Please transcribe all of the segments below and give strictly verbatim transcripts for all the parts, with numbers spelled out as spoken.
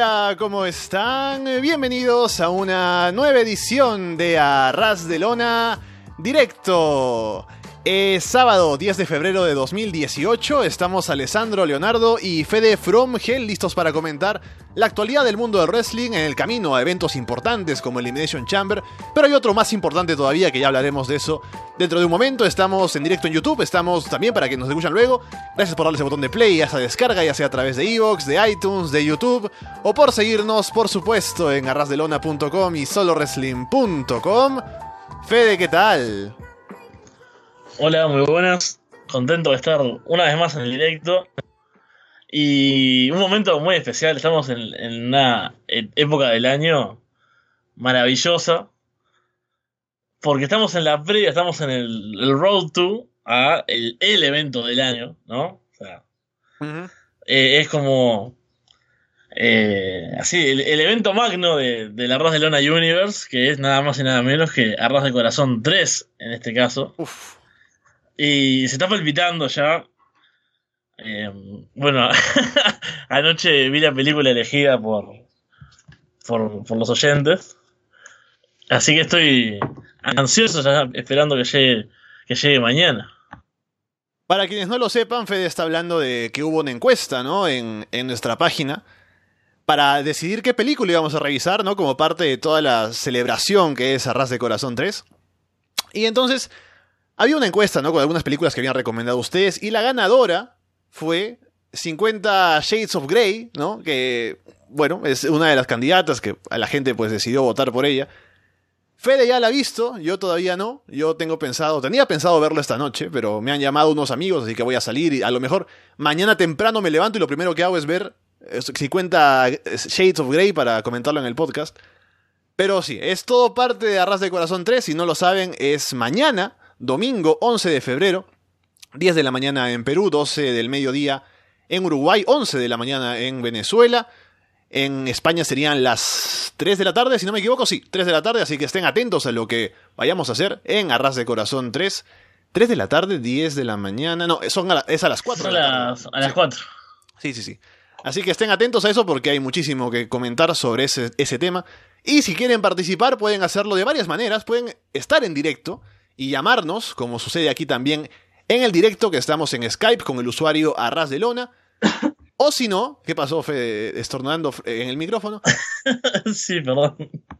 Hola, ¿cómo están? Bienvenidos a una nueva edición de A Ras de Lona Directo. Es sábado diez de febrero de dos mil dieciocho, estamos Alessandro, Leonardo y Fede from Hell listos para comentar la actualidad del mundo del wrestling en el camino a eventos importantes como Elimination Chamber, pero hay otro más importante todavía que ya hablaremos de eso dentro de un momento. Estamos en directo en YouTube, estamos también para que nos escuchen luego. Gracias por darle ese botón de play a esa descarga, ya sea a través de iVoox, de iTunes, de YouTube, o por seguirnos, por supuesto, en arrasdelona punto com y solo wrestling punto com. Fede, ¿qué tal? Hola, muy buenas. Contento de estar una vez más en el directo. Y un momento muy especial. Estamos en, en una época del año maravillosa. Porque estamos en la previa, estamos en el, el road to a el, el evento del año, ¿no? O sea, uh-huh. eh, es como eh, así, el, el evento magno de, de la Arras de Lona Universe, que es nada más y nada menos que Arras de Corazón tres, en este caso. Uf. Y se está palpitando ya. Eh, bueno, anoche vi la película elegida por, por por los oyentes. Así que estoy ansioso ya, esperando que llegue, que llegue mañana. Para quienes no lo sepan, Fede está hablando de que hubo una encuesta, ¿no? En, en nuestra página para decidir qué película íbamos a revisar, ¿no? Como parte de toda la celebración que es Arras de Corazón tres. Y entonces había una encuesta, ¿no? Con algunas películas que habían recomendado ustedes. Y la ganadora fue cincuenta Shades of Grey, ¿no? Que, bueno, es una de las candidatas que a la gente pues decidió votar por ella. Fede ya la ha visto, yo todavía no. Yo tengo pensado, tenía pensado verlo esta noche, pero me han llamado unos amigos, así que voy a salir. Y a lo mejor mañana temprano me levanto y lo primero que hago es ver cincuenta Shades of Grey para comentarlo en el podcast. Pero sí, es todo parte de Arras de Corazón tres. Si no lo saben, es mañana, domingo once de febrero, diez de la mañana en Perú, doce del mediodía en Uruguay, once de la mañana en Venezuela. En España serían las tres de la tarde, si no me equivoco, sí, tres de la tarde, así que estén atentos a lo que vayamos a hacer en Arras de Corazón tres. tres de la tarde, diez de la mañana, no, son a la, es a las cuatro de la tarde. Las, a las sí. cuatro. Sí, sí, sí. Así que estén atentos a eso porque hay muchísimo que comentar sobre ese, ese tema. Y si quieren participar pueden hacerlo de varias maneras, pueden estar en directo y llamarnos, como sucede aquí también en el directo que estamos en Skype con el usuario Arras de Lona. O si no, ¿qué pasó, Fede, estornudando en el micrófono? Sí, perdón.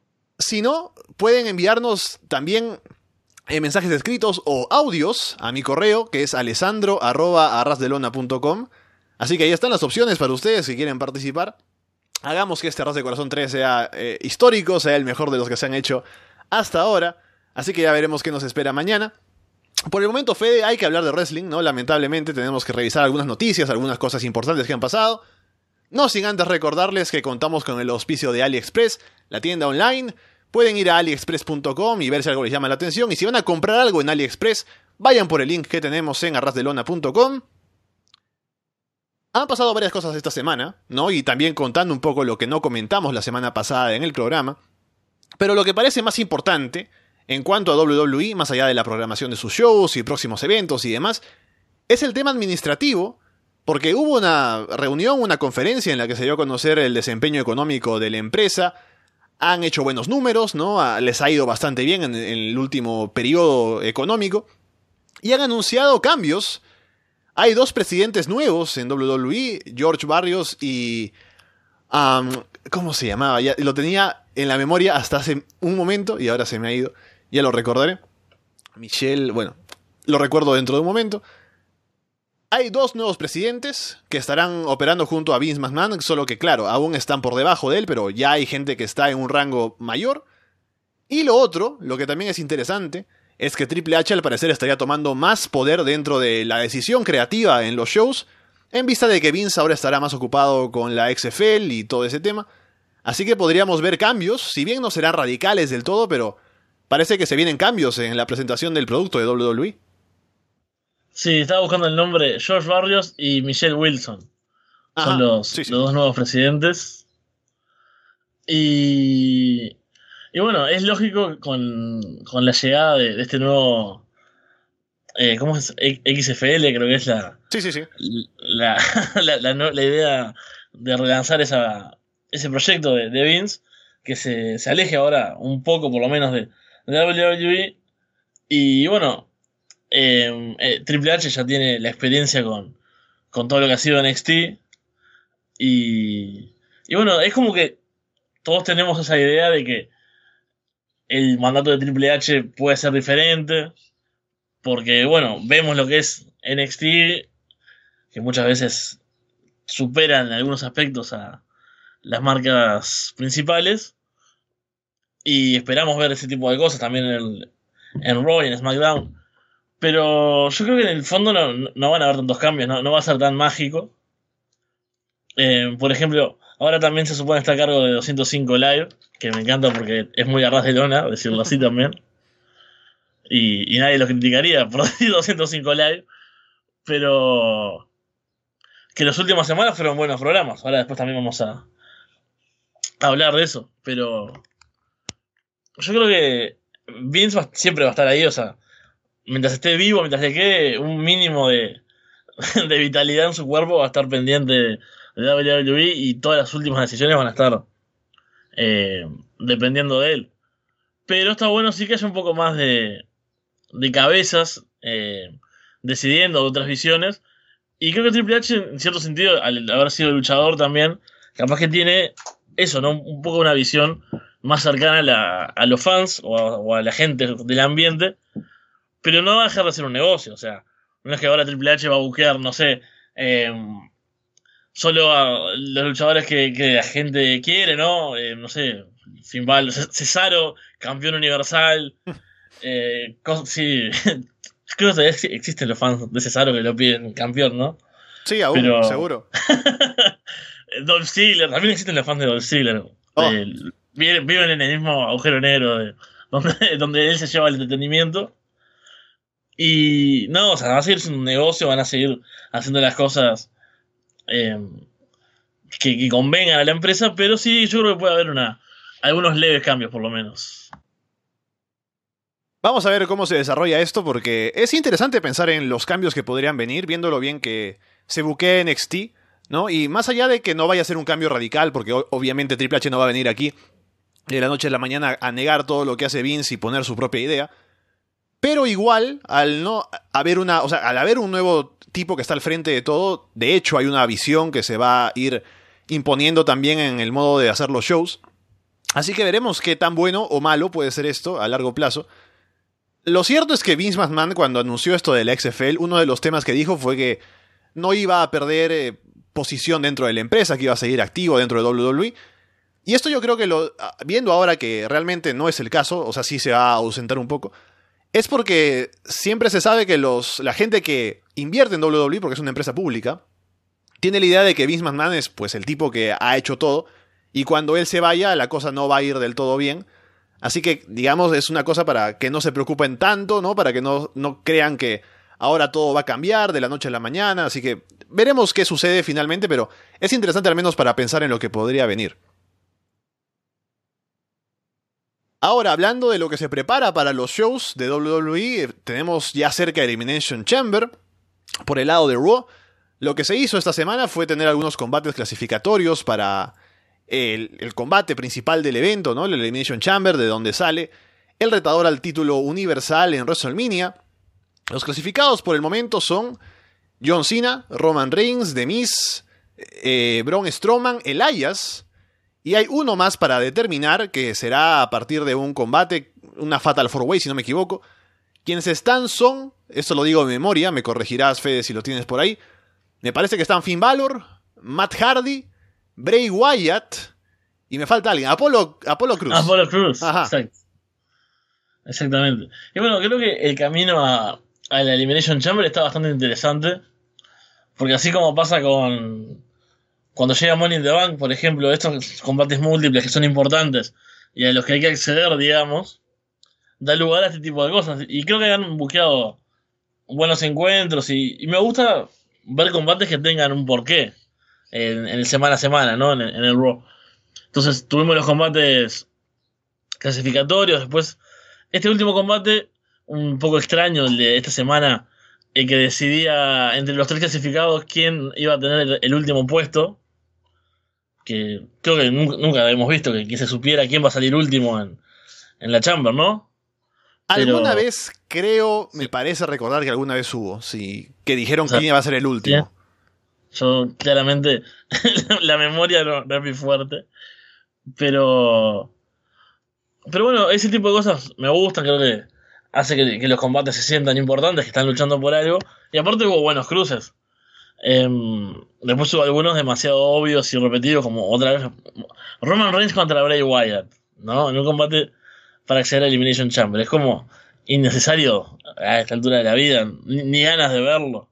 Si no, pueden enviarnos también eh, mensajes escritos o audios a mi correo, que es alessandro arroba arrasdelona punto com. Así que ahí están las opciones para ustedes si quieren participar. Hagamos que este Arras de Corazón tres sea eh, histórico, sea el mejor de los que se han hecho hasta ahora. Así que ya veremos qué nos espera mañana. Por el momento, Fede, hay que hablar de wrestling, ¿no? Lamentablemente tenemos que revisar algunas noticias, algunas cosas importantes que han pasado. No sin antes recordarles que contamos con el auspicio de AliExpress, la tienda online. Pueden ir a aliexpress punto com y ver si algo les llama la atención. Y si van a comprar algo en AliExpress, vayan por el link que tenemos en arrasdelona punto com. Han pasado varias cosas esta semana, ¿no? Y también contando un poco lo que no comentamos la semana pasada en el programa. Pero lo que parece más importante en cuanto a doble u doble u E, más allá de la programación de sus shows y próximos eventos y demás, es el tema administrativo, porque hubo una reunión, una conferencia en la que se dio a conocer el desempeño económico de la empresa. Han hecho buenos números, ¿no? Les ha ido bastante bien en el último periodo económico. Y han anunciado cambios. Hay dos presidentes nuevos en doble u doble u E, George Barrios y... Um, ¿Cómo se llamaba? Ya lo tenía en la memoria hasta hace un momento y ahora se me ha ido. Ya lo recordaré. Michelle, bueno, lo recuerdo dentro de un momento. Hay dos nuevos presidentes que estarán operando junto a Vince McMahon, solo que claro, aún están por debajo de él, pero ya hay gente que está en un rango mayor. Y lo otro, lo que también es interesante, es que Triple H al parecer estaría tomando más poder dentro de la decisión creativa en los shows, en vista de que Vince ahora estará más ocupado con la X F L y todo ese tema. Así que podríamos ver cambios, si bien no serán radicales del todo, pero parece que se vienen cambios en la presentación del producto de doble u doble u E. Sí, estaba buscando el nombre. George Barrios y Michelle Wilson. Ajá, son los, sí, sí. los dos nuevos presidentes. Y... Y bueno, es lógico con, con la llegada de, de este nuevo... Eh, ¿Cómo es? X F L, creo que es la... Sí, sí, sí. La, la, la, la idea de relanzar esa, ese proyecto de, de Vince, que se, se aleje ahora un poco por lo menos de, de W W E. Y bueno, eh, eh, Triple H ya tiene la experiencia con, con todo lo que ha sido N X T. Y, y bueno, es como que todos tenemos esa idea de que el mandato de Triple H puede ser diferente. Porque bueno, vemos lo que es N X T, que muchas veces superan en algunos aspectos a las marcas principales. Y esperamos ver ese tipo de cosas también en, el, en Raw y en SmackDown. Pero yo creo que en el fondo no, no van a haber tantos cambios, no, no va a ser tan mágico. Eh, por ejemplo, ahora también se supone está a cargo de doscientos cinco Live, que me encanta porque es muy a ras de lona, decirlo así también. Y, y nadie lo criticaría por decir doscientos cinco Live. Pero que las últimas semanas fueron buenos programas. Ahora después también vamos a, a hablar de eso. Pero yo creo que Vince va, siempre va a estar ahí. O sea, mientras esté vivo, mientras le quede un mínimo de, de vitalidad en su cuerpo, va a estar pendiente de, de W W E. Y todas las últimas decisiones van a estar eh, dependiendo de él. Pero está bueno sí que haya un poco más de, de cabezas eh, decidiendo otras visiones. Y creo que Triple H, en cierto sentido, al haber sido luchador también, capaz que tiene eso, ¿no? Un poco una visión más cercana a, la, a los fans o a, o a la gente del ambiente, pero no va a dejar de ser un negocio. O sea, no es que ahora Triple H va a buscar, no sé, eh, solo a los luchadores que, que la gente quiere, ¿no? Eh, no sé, Finn Balor, Cesaro, campeón universal. Eh, cos- sí, creo que todavía existen los fans de Cesaro que lo piden campeón, ¿no? Sí, aún, Pero seguro. Dolph Ziggler, también existen los fans de Dolph Ziggler. Oh. Eh, viven, viven en el mismo agujero negro de, donde, donde él se lleva el entretenimiento. Y no, o sea, va a seguir siendo un negocio, van a seguir haciendo las cosas eh, que, que convengan a la empresa, pero sí, yo creo que puede haber una algunos leves cambios por lo menos. Vamos a ver cómo se desarrolla esto, porque es interesante pensar en los cambios que podrían venir, viendo lo bien que se buquea N X T, ¿no? Y más allá de que no vaya a ser un cambio radical, porque obviamente Triple H no va a venir aquí de la noche a la mañana a negar todo lo que hace Vince y poner su propia idea, pero igual, al no haber una, o sea, al haber un nuevo tipo que está al frente de todo, de hecho hay una visión que se va a ir imponiendo también en el modo de hacer los shows. Así que veremos qué tan bueno o malo puede ser esto a largo plazo. Lo cierto es que Vince McMahon, cuando anunció esto de la X F L, uno de los temas que dijo fue que no iba a perder eh, posición dentro de la empresa, que iba a seguir activo dentro de W W E. Y esto yo creo que, lo, viendo ahora que realmente no es el caso, o sea, sí se va a ausentar un poco, es porque siempre se sabe que los, la gente que invierte en W W E, porque es una empresa pública, tiene la idea de que Vince McMahon es pues el tipo que ha hecho todo, y cuando él se vaya, la cosa no va a ir del todo bien. Así que, digamos, es una cosa para que no se preocupen tanto, ¿no? Para que no, no crean que ahora todo va a cambiar de la noche a la mañana. Así que veremos qué sucede finalmente, pero es interesante al menos para pensar en lo que podría venir. Ahora, hablando de lo que se prepara para los shows de W W E, tenemos ya cerca Elimination Chamber. Por el lado de Raw, lo que se hizo esta semana fue tener algunos combates clasificatorios para El, el combate principal del evento, ¿no? El Elimination Chamber, de donde sale el retador al título universal en WrestleMania. Los clasificados por el momento son John Cena, Roman Reigns, The Miz, eh, Braun Strowman, Elias, y hay uno más para determinar, que será a partir de un combate, una Fatal four way si no me equivoco. Quienes están son, esto lo digo de memoria, me corregirás Fede si lo tienes por ahí, me parece que están Finn Balor, Matt Hardy, Bray Wyatt, y me falta alguien, Apollo, Apollo Cruz. Apollo Cruz, Ajá. exacto. Exactamente. Y bueno, creo que el camino a, a la Elimination Chamber está bastante interesante. Porque así como pasa con cuando llega Money in the Bank, por ejemplo, estos combates múltiples que son importantes y a los que hay que acceder, digamos, da lugar a este tipo de cosas. Y creo que han buqueado buenos encuentros y, y me gusta ver combates que tengan un porqué. En, en el semana a semana, ¿no? En el, en el Raw. Entonces tuvimos los combates clasificatorios. Después, este último combate, un poco extraño, el de esta semana, el que decidía entre los tres clasificados quién iba a tener el, el último puesto. que creo que nunca, nunca hemos visto que, que se supiera quién va a salir último en, en la Chamber, ¿no? Alguna Pero, vez, creo, me sí, parece recordar que alguna vez hubo, sí, que dijeron o sea, quién iba a ser el ¿sí? último. Yo claramente la memoria no, no es muy fuerte, pero pero bueno, ese tipo de cosas me gustan, creo que hace que, que los combates se sientan importantes, que están luchando por algo, y aparte hubo buenos cruces. Em, después hubo algunos demasiado obvios y repetidos, como otra vez Roman Reigns contra Bray Wyatt, ¿no? En un combate para acceder a Elimination Chamber. Es como innecesario a esta altura de la vida, ni, ni ganas de verlo.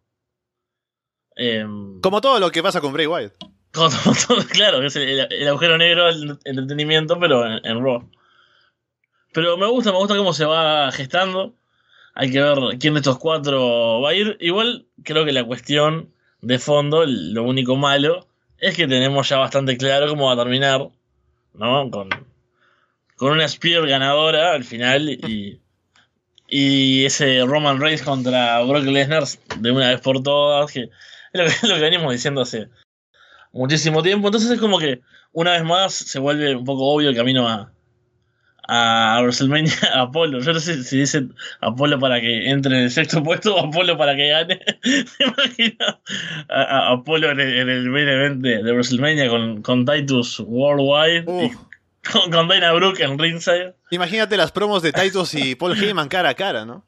Em, Como todo lo que pasa con Bray Wyatt. como todo- claro, es el, el agujero negro del entretenimiento, pero en, en Raw. Pero me gusta, me gusta cómo se va gestando. Hay que ver quién de estos cuatro va a ir. Igual creo que la cuestión de fondo, lo único malo, es que tenemos ya bastante claro cómo va a terminar, ¿no? Con, con una Spear ganadora al final y, y ese Roman Reigns contra Brock Lesnar de una vez por todas, que es lo que, es lo que venimos diciendo hace muchísimo tiempo. Entonces es como que una vez más se vuelve un poco obvio el camino a, a WrestleMania, a Apolo. Yo no sé si dicen Apolo para que entre en el sexto puesto o Apolo para que gane. ¿Te imaginas? A, a Apolo en el, en el main event de, de WrestleMania con, con Titus Worldwide y Uf. con, con Dana Brooke en ringside. Imagínate las promos de Titus y Paul Heyman cara a cara, ¿no?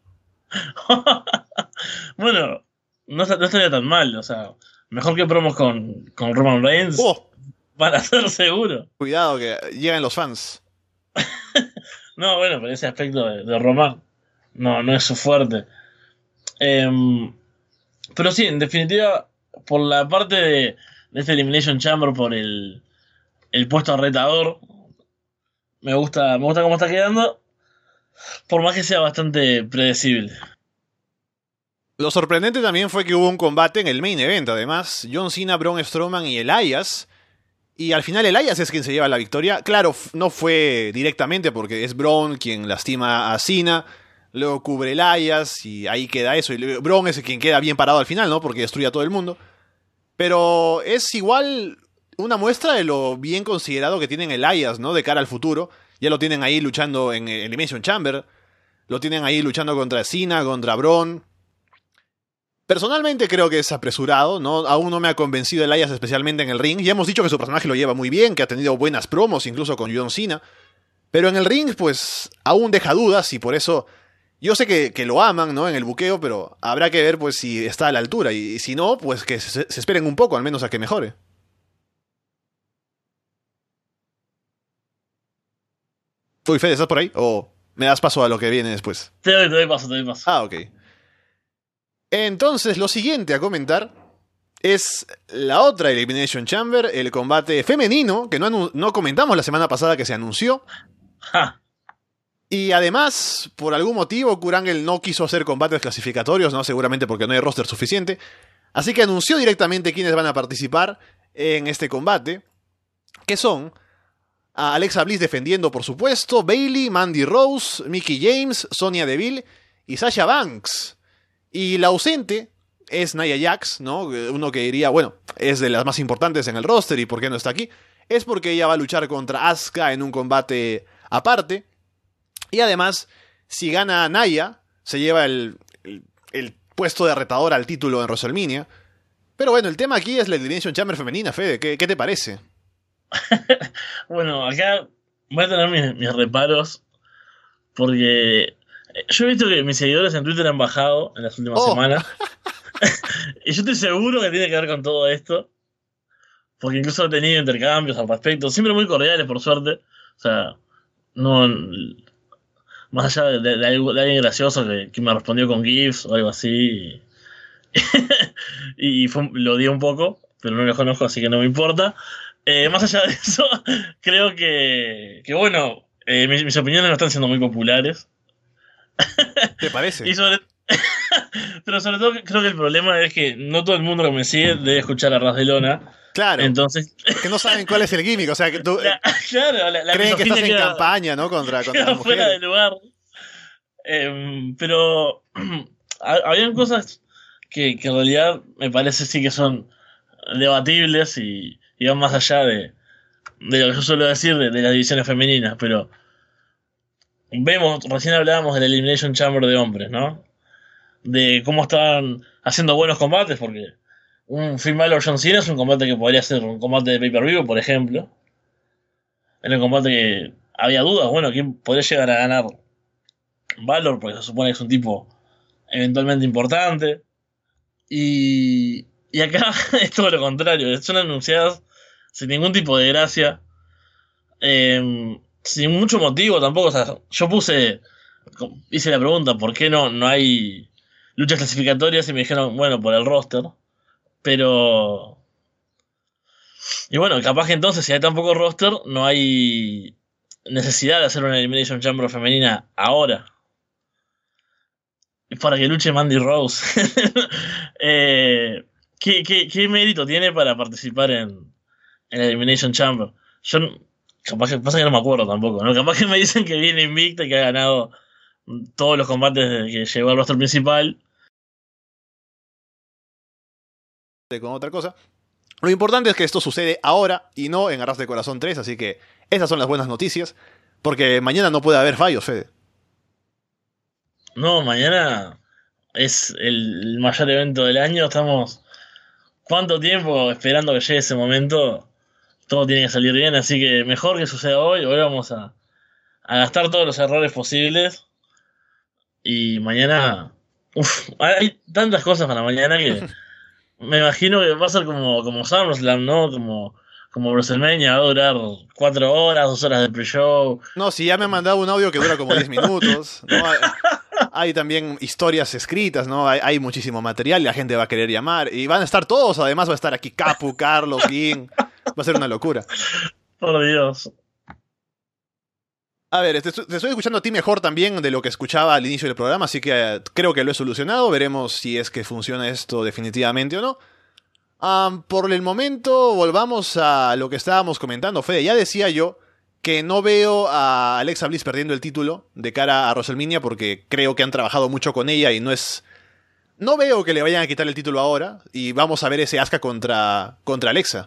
Bueno, no, no estaría tan mal. O sea, mejor que promos con, con Roman Reigns, ¡Oh! para ser seguro. Cuidado que llegan los fans. No, bueno, pero ese aspecto de, de Roman no, no es su fuerte. Em, pero sí, en definitiva, por la parte de, de este Elimination Chamber, por el, el puesto retador, me gusta, me gusta cómo está quedando, por más que sea bastante predecible. Lo sorprendente también fue que hubo un combate en el main event, además. John Cena, Braun Strowman y Elias. Y al final Elias es quien se lleva la victoria. Claro, f- no fue directamente porque es Braun quien lastima a Cena. Luego cubre Elias y ahí queda eso. Y luego Braun es quien queda bien parado al final, ¿no? Porque destruye a todo el mundo. Pero es igual una muestra de lo bien considerado que tienen Elias, ¿no? De cara al futuro. Ya lo tienen ahí luchando en Elimination Chamber. Lo tienen ahí luchando contra Cena, contra Braun. Personalmente creo que es apresurado, ¿no? Aún no me ha convencido Elias especialmente en el ring. Ya hemos dicho que su personaje lo lleva muy bien, que ha tenido buenas promos, incluso con John Cena. Pero en el ring, pues, aún deja dudas y por eso... Yo sé que, que lo aman, ¿no? En el buqueo, pero habrá que ver, pues, si está a la altura. Y, y si no, pues que se, se esperen un poco, al menos a que mejore. Uy, Fede, ¿estás por ahí? ¿O me das paso a lo que viene después? Te doy, te doy paso, te doy paso. Ah, ok. Entonces, lo siguiente a comentar es la otra Elimination Chamber, el combate femenino, que no, anu- no comentamos la semana pasada que se anunció. Ja. Y además, por algún motivo, Kurt Angle no quiso hacer combates clasificatorios, ¿no? Seguramente porque no hay roster suficiente. Así que anunció directamente quiénes van a participar en este combate, que son a Alexa Bliss defendiendo, por supuesto, Bayley, Mandy Rose, Mickie James, Sonya Deville y Sasha Banks. Y la ausente es Nia Jax, ¿no? Uno que diría, bueno, es de las más importantes en el roster y ¿por qué no está aquí? Es porque ella va a luchar contra Asuka en un combate aparte. Y además, si gana Nia, se lleva el, el, el puesto de retador al título en WrestleMania. Pero bueno, el tema aquí es la Elimination Chamber femenina, Fede. ¿Qué, qué te parece? Bueno, acá voy a tener mis, mis reparos porque yo he visto que mis seguidores en Twitter han bajado en las últimas Oh. semanas. Y yo estoy seguro que tiene que ver con todo esto. Porque incluso he tenido intercambios al respecto. Siempre muy cordiales, por suerte. O sea, no. Más allá de, de, de algo- de alguien gracioso que, que me respondió con GIFs o algo así. Y, y fue- lo di un poco, pero no lo conozco, así que no me importa. Eh, más allá de eso, creo que. Que bueno, eh, mis, mis opiniones no están siendo muy populares. ¿Te parece? Y sobre. Pero sobre todo creo que el problema es que no todo el mundo que me sigue debe escuchar a Ras de Lona. Claro. Entonces, Que no saben cuál es el gimmick. O sea, que tú, la- claro, la, la creen que estás misoginia en queda- campaña, ¿no? Contra, contra queda las fuera de mujeres. lugar. Em, pero ha- habían cosas que, que en realidad me parece sí que son debatibles y, y van más allá de, de lo que yo suelo decir de, de las divisiones femeninas, pero vemos, recién hablábamos del Elimination Chamber de hombres, ¿no? De cómo estaban haciendo buenos combates, porque un Finn Balor John Cena es un combate que podría ser un combate de pay-per-view, por ejemplo. Era un combate que había dudas, bueno, quién podría llegar a ganar Balor, porque se supone que es un tipo eventualmente importante. Y, y acá es todo lo contrario, son anunciadas sin ningún tipo de gracia, eh, sin mucho motivo tampoco. O sea, yo puse, hice la pregunta, ¿por qué no, no hay luchas clasificatorias? Y me dijeron, bueno, por el roster. Pero... Y bueno, capaz que entonces, si hay tan poco roster, no hay necesidad de hacer una Elimination Chamber femenina ahora. Para que luche Mandy Rose. eh, ¿qué, qué, ¿Qué mérito tiene para participar en, en la Elimination Chamber? Yo, capaz que pasa que no me acuerdo tampoco, ¿no? Capaz que me dicen que viene invicta y que ha ganado todos los combates que llegó al roster principal. Con otra cosa. Lo importante es que esto sucede ahora y no en Arras de Corazón tres, así que esas son las buenas noticias, porque mañana no puede haber fallos, Fede. No, mañana es el mayor evento del año. Estamos cuánto tiempo esperando que llegue ese momento. Todo tiene que salir bien, así que mejor que suceda hoy. Hoy vamos a, a gastar todos los errores posibles. Y mañana... Uf, hay tantas cosas para mañana que me imagino que va a ser como, como SummerSlam, ¿no? Como, como WrestleMania, va a durar cuatro horas, dos horas de pre-show. No, si ya me han mandado un audio que dura como diez minutos, ¿no? Hay, hay también historias escritas, ¿no? Hay, hay muchísimo material y la gente va a querer llamar. Y van a estar todos, además va a estar aquí Capu, Carlos, Dean. Va a ser una locura. Por Dios. A ver, te, te estoy escuchando a ti mejor también de lo que escuchaba al inicio del programa, así que eh, creo que lo he solucionado. Veremos si es que funciona esto definitivamente o no. Um, por el momento, volvamos a lo que estábamos comentando. Fede, ya decía yo que no veo a Alexa Bliss perdiendo el título de cara a WrestleMania porque creo que han trabajado mucho con ella y no es... No veo que le vayan a quitar el título ahora y vamos a ver ese Asuka contra, contra Alexa.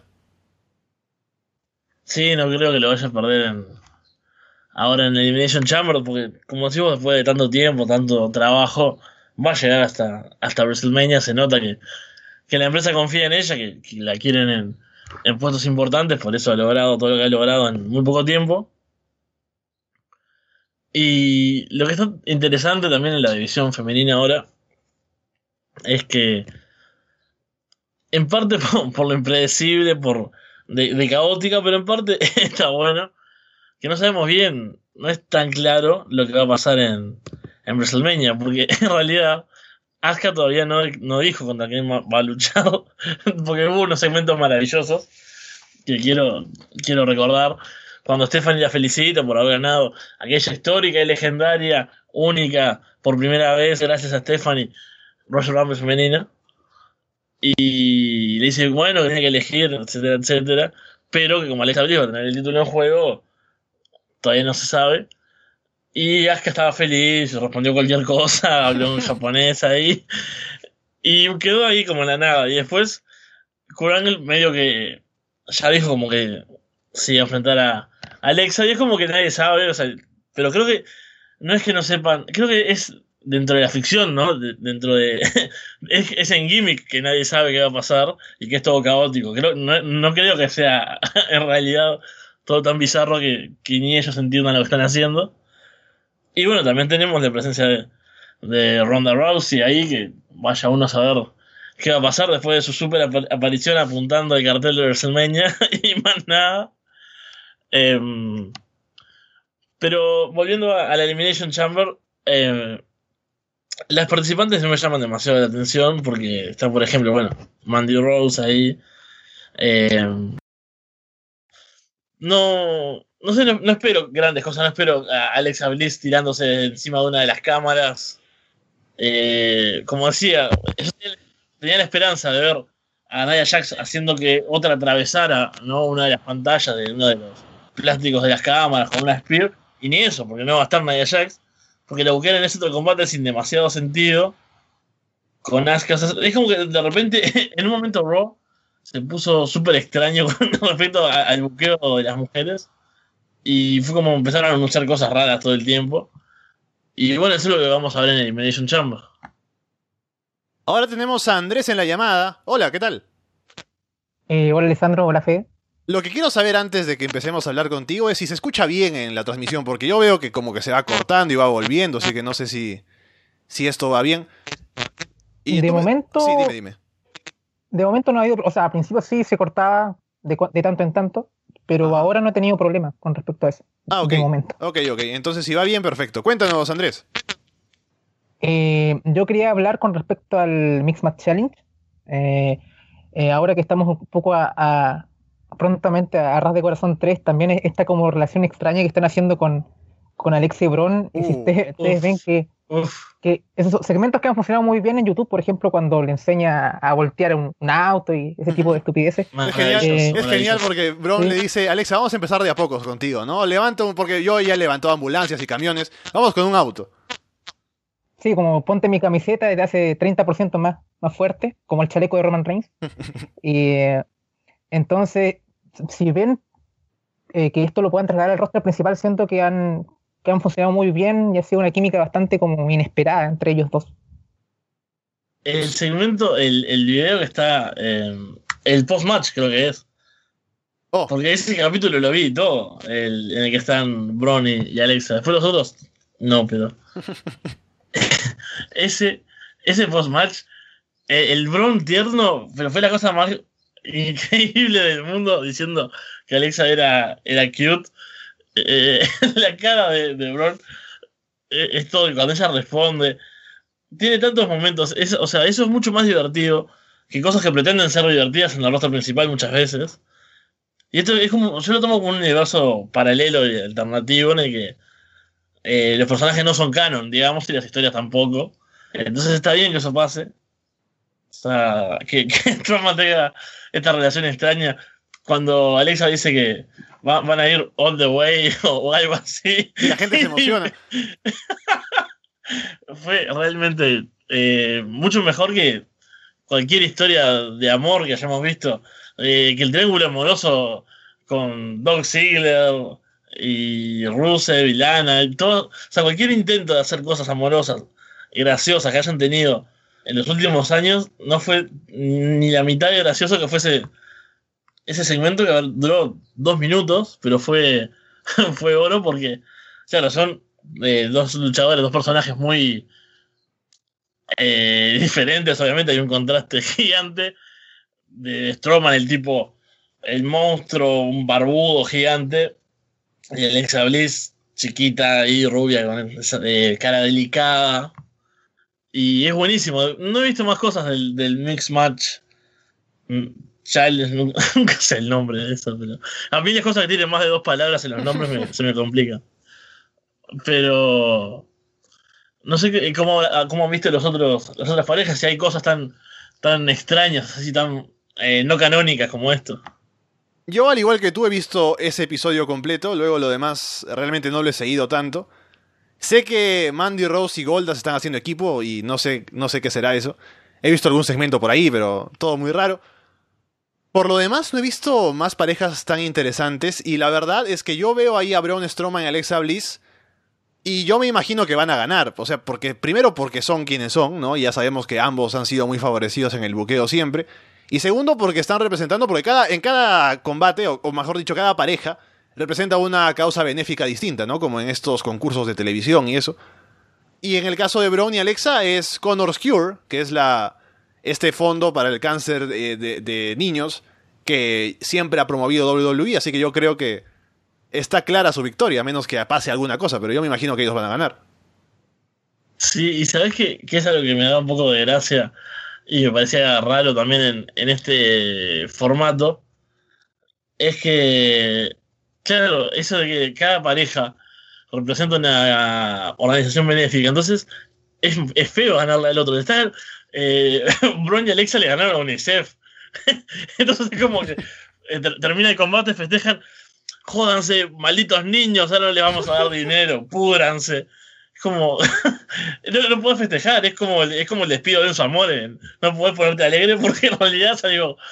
Sí, no creo que lo vaya a perder en... ahora en Elimination Chamber, porque como decimos, después de tanto tiempo, tanto trabajo, va a llegar hasta, hasta WrestleMania. Se nota que, que la empresa confía en ella, que, que la quieren en, en puestos importantes, por eso ha logrado todo lo que ha logrado en muy poco tiempo. Y lo que está interesante también en la división femenina ahora es que, en parte por, por lo impredecible, por de, de caótica, pero en parte está bueno, que no sabemos bien, no es tan claro lo que va a pasar en, en WrestleMania, porque en realidad Asuka todavía no, no dijo contra quién va a luchar, porque hubo unos segmentos maravillosos que quiero, quiero recordar, cuando Stephanie la felicita por haber ganado aquella histórica y legendaria, única, por primera vez, gracias a Stephanie, Royal Rumble femenina, y le dice, bueno, que tiene que elegir, etcétera, etcétera, pero que como Alexa Bliss va a tener el título en juego, todavía no se sabe. Y Asuka estaba feliz, respondió cualquier cosa, habló en japonés ahí, y quedó ahí como en la nada. Y después Kurt Angle medio que ya dijo como que se iba a enfrentar a Alexa, y es como que nadie sabe, o sea, pero creo que no es que no sepan, creo que es dentro de la ficción, ¿no? De, dentro de es, es en gimmick que nadie sabe qué va a pasar y que es todo caótico. Creo, no, no creo que sea en realidad todo tan bizarro que, que ni ellos entiendan lo que están haciendo. Y bueno, también tenemos la presencia de, de Ronda Rousey ahí, que vaya uno a saber qué va a pasar después de su super ap- aparición apuntando al cartel de WrestleMania y más nada. Eh, pero volviendo a, a la Elimination Chamber, eh, las participantes no me llaman demasiado la atención porque está, por ejemplo, bueno, Mandy Rose ahí. Eh, no, no sé, no, no espero grandes cosas, no espero a Alexa Bliss tirándose encima de una de las cámaras. Eh, como decía, yo tenía la esperanza de ver a Nia Jax haciendo que otra atravesara, ¿no?, una de las pantallas de uno de los plásticos de las cámaras con una Spear, y ni eso, porque no va a estar Nia Jax, porque la buscaron en ese otro combate sin demasiado sentido con Asuka. O sea, es como que de repente en un momento Raw se puso súper extraño con respecto a- al buqueo de las mujeres. Y fue como empezaron a anunciar cosas raras todo el tiempo. Y bueno, eso es lo que vamos a ver en el Elimination Chamber. Ahora tenemos a Andrés en la llamada. Hola, ¿qué tal? Eh, hola Alessandro, hola Fede. Lo que quiero saber antes de que empecemos a hablar contigo es si se escucha bien en la transmisión, porque yo veo que como que se va cortando y va volviendo, así que no sé si, si esto va bien. Y De tú me- momento- Sí, dime, dime. De momento no ha habido, o sea, al principio sí se cortaba de, cu- de tanto en tanto, pero Ajá. ahora no he tenido problemas con respecto a eso. Ah, ok. De momento. Ok, ok. Entonces si va bien, perfecto. Cuéntanos, Andrés. Eh, yo quería hablar con respecto al Mix Match Challenge. Eh, eh, ahora que estamos un poco a, a- prontamente a Ras de Corazón tres, también es- esta como relación extraña que están haciendo con, con Alexei Bron. Y si Uh, ustedes, ustedes uf. ven que, Uf, que esos segmentos que han funcionado muy bien en YouTube, por ejemplo, cuando le enseña a voltear un, un auto y ese tipo de estupideces. Es genial, Eh, es genial maravilloso. porque Bron Sí. le dice, Alexa, vamos a empezar de a pocos contigo, ¿no? Levanta un, porque yo ya levanto ambulancias y camiones. Vamos con un auto. Sí, como ponte mi camiseta y te hace treinta por ciento más, más fuerte, como el chaleco de Roman Reigns. Y eh, entonces, si ven eh, que esto lo puedan trasladar al roster principal, siento que han, que han funcionado muy bien y ha sido una química bastante como inesperada entre ellos dos. el segmento, el, el video que está, eh, el post-match creo que es. Oh, Porque ese capítulo lo vi y todo, el, en el que están Bron y, y Alexa. Después los otros, no, pero... ese ese post-match, eh, el Bron tierno, pero fue la cosa más increíble del mundo diciendo que Alexa era, era cute. Eh, la cara de, de Bron eh, es todo, y cuando ella responde, tiene tantos momentos, es- o sea, eso es mucho más divertido que cosas que pretenden ser divertidas en el roster principal muchas veces. Y esto es como, yo lo tomo como un universo paralelo y alternativo en el que eh, los personajes no son canon, digamos, y las historias tampoco. Entonces está bien que eso pase. O sea, que, que Strowman tenga esta relación extraña. Cuando Alexa dice que va- van a ir all the way o, o algo así. y la gente se emociona. Fue realmente eh, mucho mejor que cualquier historia de amor que hayamos visto. Eh, que el triángulo amoroso con Doug Ziggler y Rusev y Lana, y todo, o sea, cualquier intento de hacer cosas amorosas y graciosas que hayan tenido en los últimos años no fue ni la mitad de gracioso que fuese ese segmento que duró dos minutos, pero fue, fue oro porque, claro, son eh, dos luchadores, dos personajes muy eh, diferentes, obviamente hay un contraste gigante de Strowman, el tipo, el monstruo, un barbudo gigante, y Alexa Bliss, chiquita y rubia, con esa eh, cara delicada. Y es buenísimo. No he visto más cosas del, del Mix Match Mm, Challenge, nunca, nunca sé el nombre de eso, pero a mí las cosas que tienen más de dos palabras en los nombres me- se me complican. Pero no sé qué- cómo, cómo han visto los otros, las otras parejas, si hay cosas tan, tan extrañas, así tan eh, no canónicas como esto. Yo, al igual que tú, he visto ese episodio completo, luego lo demás realmente no lo he seguido tanto. Sé que Mandy Rose y Goldust están haciendo equipo y no sé, no sé qué será eso. He visto algún segmento por ahí, pero todo muy raro. Por lo demás, no he visto más parejas tan interesantes y la verdad es que yo veo ahí a Braun Strowman y Alexa Bliss y yo me imagino que van a ganar. O sea, porque primero porque son quienes son, ¿no? Y ya sabemos que ambos han sido muy favorecidos en el buqueo siempre. Y segundo porque están representando, porque cada, en cada combate, o, o mejor dicho, cada pareja representa una causa benéfica distinta, ¿no? Como en estos concursos de televisión y eso. Y en el caso de Braun y Alexa es Connor's Cure, que es la este fondo para el cáncer de, de, de niños que siempre ha promovido doble u doble u E, así que yo creo que está clara su victoria, a menos que pase alguna cosa, pero yo me imagino que ellos van a ganar. Sí, y sabes que, que es algo que me da un poco de gracia y me parecía raro también en, en este formato, es que, claro, eso de que cada pareja representa una organización benéfica, entonces es, es feo ganarle al otro. Está, eh, Bron y Alexa le ganaron a UNICEF, entonces es como que eh, ter- termina el combate, festejan, jódanse, malditos niños, ahora no les vamos a dar dinero, púdranse. Es como, no, no puedes festejar, es como, el, es como el despido de Enzo Amore, no puedes ponerte alegre porque en realidad es algo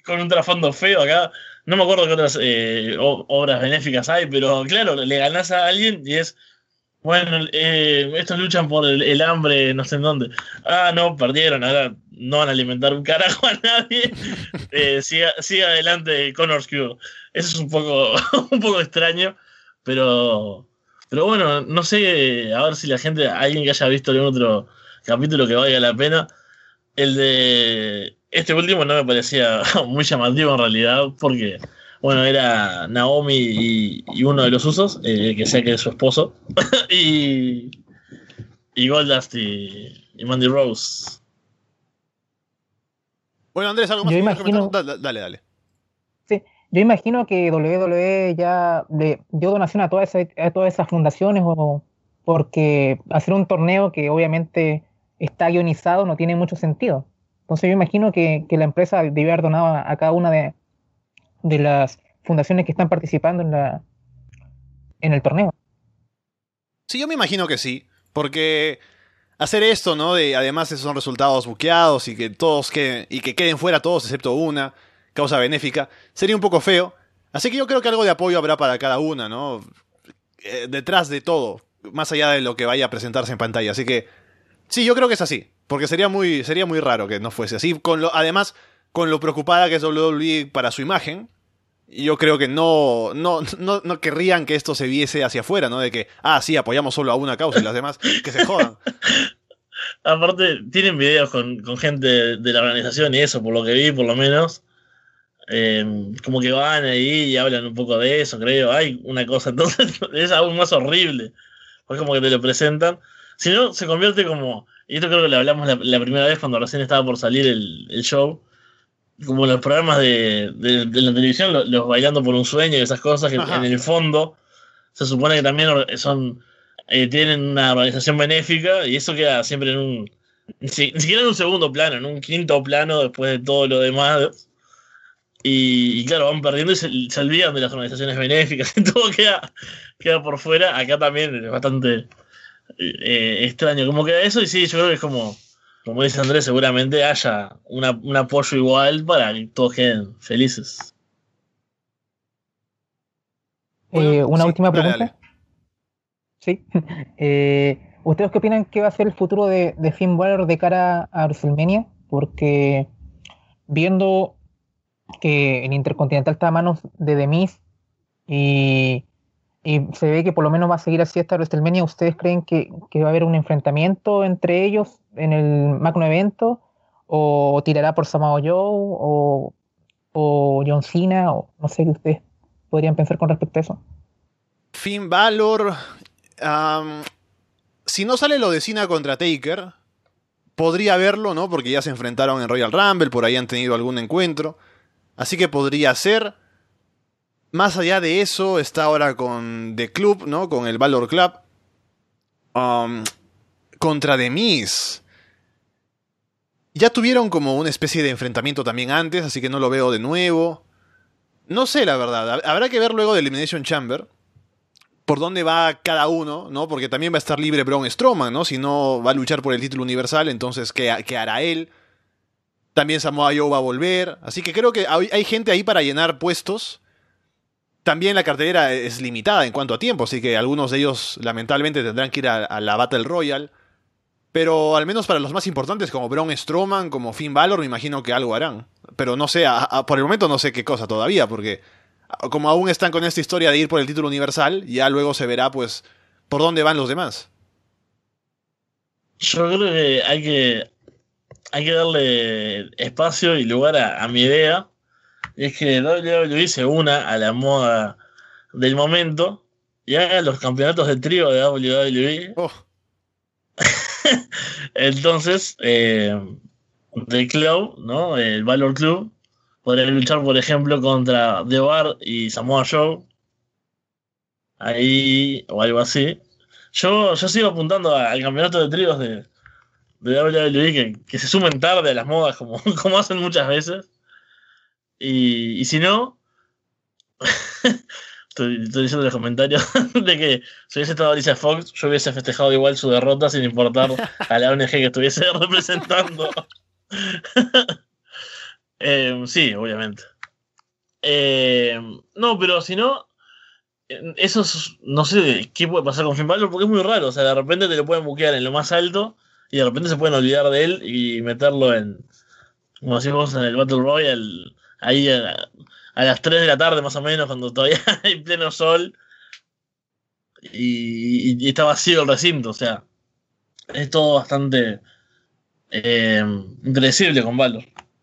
con un trasfondo feo acá. No me acuerdo qué otras eh, obras benéficas hay, pero claro, le ganás a alguien y es, bueno, eh, estos luchan por el, el hambre, no sé en dónde. Ah, no, perdieron, ahora no van a alimentar un carajo a nadie. Eh, siga, siga adelante Connor's Cure. Eso es un poco, un poco extraño, pero, pero bueno, no sé, a ver si la gente, alguien que haya visto algún otro capítulo que valga la pena. El de este último no me parecía muy llamativo en realidad, porque, bueno, era Naomi y, y uno de los usos, eh, que sea que es su esposo, y, y Goldust y, y Mandy Rose. Bueno, Andrés, ¿algo más? Yo que imagino- comentar? Dale, dale. Sí, yo imagino que W W E ya le dio donación a todas esas, a todas esas fundaciones, o porque hacer un torneo que obviamente está guionizado no tiene mucho sentido. Entonces yo imagino que, que la empresa debió haber donado a, a cada una de, de las fundaciones que están participando en la en el torneo. Sí, yo me imagino que sí, porque hacer esto, ¿no? De además esos son resultados buqueados y que todos queden, y que queden fuera todos excepto una, causa benéfica, sería un poco feo. Así que yo creo que algo de apoyo habrá para cada una, ¿no? Eh, detrás de todo, más allá de lo que vaya a presentarse en pantalla. Así que sí, yo creo que es así, porque sería muy, sería muy raro que no fuese así. Con lo, además, con lo preocupada que es W W E para su imagen, yo creo que no, no, no, no querrían que esto se viese hacia afuera, ¿no? De que, ah, sí, apoyamos solo a una causa y las demás que se jodan. Aparte, tienen videos con, con gente de la organización y eso, por lo que vi, por lo menos. Eh, como que van ahí y hablan un poco de eso, creo. Hay una cosa, entonces es aún más horrible. Pues como que te lo presentan. Si no, se convierte como. Y esto creo que lo hablamos la, la primera vez cuando recién estaba por salir el, el show. Como los programas de, de, de la televisión, los, los bailando por un sueño y esas cosas, que Ajá. en el fondo se supone que también or- son. Eh, tienen una organización benéfica y eso queda siempre en un. Ni, si- ni siquiera en un segundo plano, en un quinto plano después de todo lo demás. Y, y claro, van perdiendo y se, se olvidan de las organizaciones benéficas y todo queda, queda por fuera. Acá también es bastante eh, extraño cómo queda eso. Y sí, yo creo que es como, como dice Andrés, seguramente haya una, un apoyo igual para que todos queden felices. Bueno, Eh, una sí, última dale, pregunta. Sí. Eh, ¿ustedes qué opinan que va a ser el futuro de, de Finn Balor de cara a WrestleMania? Porque viendo que el Intercontinental está a manos de The Miz y, y se ve que por lo menos va a seguir así hasta WrestleMania, ¿ustedes creen que, que va a haber un enfrentamiento entre ellos en el magno evento? ¿O tirará por Samoa Joe? ¿O, o John Cena? O no sé qué ustedes podrían pensar con respecto a eso. Finn Balor. Um, si no sale lo de Cena contra Taker, podría verlo, ¿no? Porque ya se enfrentaron en Royal Rumble, por ahí han tenido algún encuentro. Así que podría ser. Más allá de eso, está ahora con The Club, ¿no? Con el Balor Club. Um, contra The Miz. Ya tuvieron como una especie de enfrentamiento también antes, así que no lo veo de nuevo. No sé, la verdad. Habrá que ver luego de Elimination Chamber por dónde va cada uno, ¿no? Porque también va a estar libre Braun Strowman, ¿no? Si no va a luchar por el título universal, entonces, ¿qué, qué hará él? También Samoa Joe va a volver. Así que creo que hay, hay gente ahí para llenar puestos. También la cartelera es limitada en cuanto a tiempo, así que algunos de ellos lamentablemente tendrán que ir a, a la Battle Royale. Pero al menos para los más importantes, como Braun Strowman, como Finn Balor, me imagino que algo harán. Pero no sé, a, a, por el momento no sé qué cosa todavía, porque como aún están con esta historia de ir por el título universal, ya luego se verá pues por dónde van los demás. Yo creo que hay que, hay que darle espacio y lugar a, a mi idea. Y es que W W E se una a la moda del momento y haga los campeonatos de trío de W W E. Oh. Entonces, eh, The Club, ¿no? El Valor Club, podría luchar, por ejemplo, contra The Bar y Samoa Joe. Ahí, o algo así. Yo, yo sigo apuntando a- al campeonato de tríos de, de W W E que, que se sumen tarde a las modas, como, como hacen muchas veces. Y, y si no, estoy, estoy diciendo en los comentarios de que si hubiese estado Alicia Fox, yo hubiese festejado igual su derrota sin importar a la O N G que estuviese representando. Eh, sí, obviamente. Eh, no, pero si no, eh, eso es- no sé qué puede pasar con Finn Balor porque es muy raro. O sea, de repente te lo pueden buquear en lo más alto y de repente se pueden olvidar de él y meterlo en, como decimos, en el Battle Royale, ahí a, a las tres de la tarde más o menos, cuando todavía hay pleno sol y, y- y está vacío el recinto. O sea, es todo bastante eh, impredecible con Balor.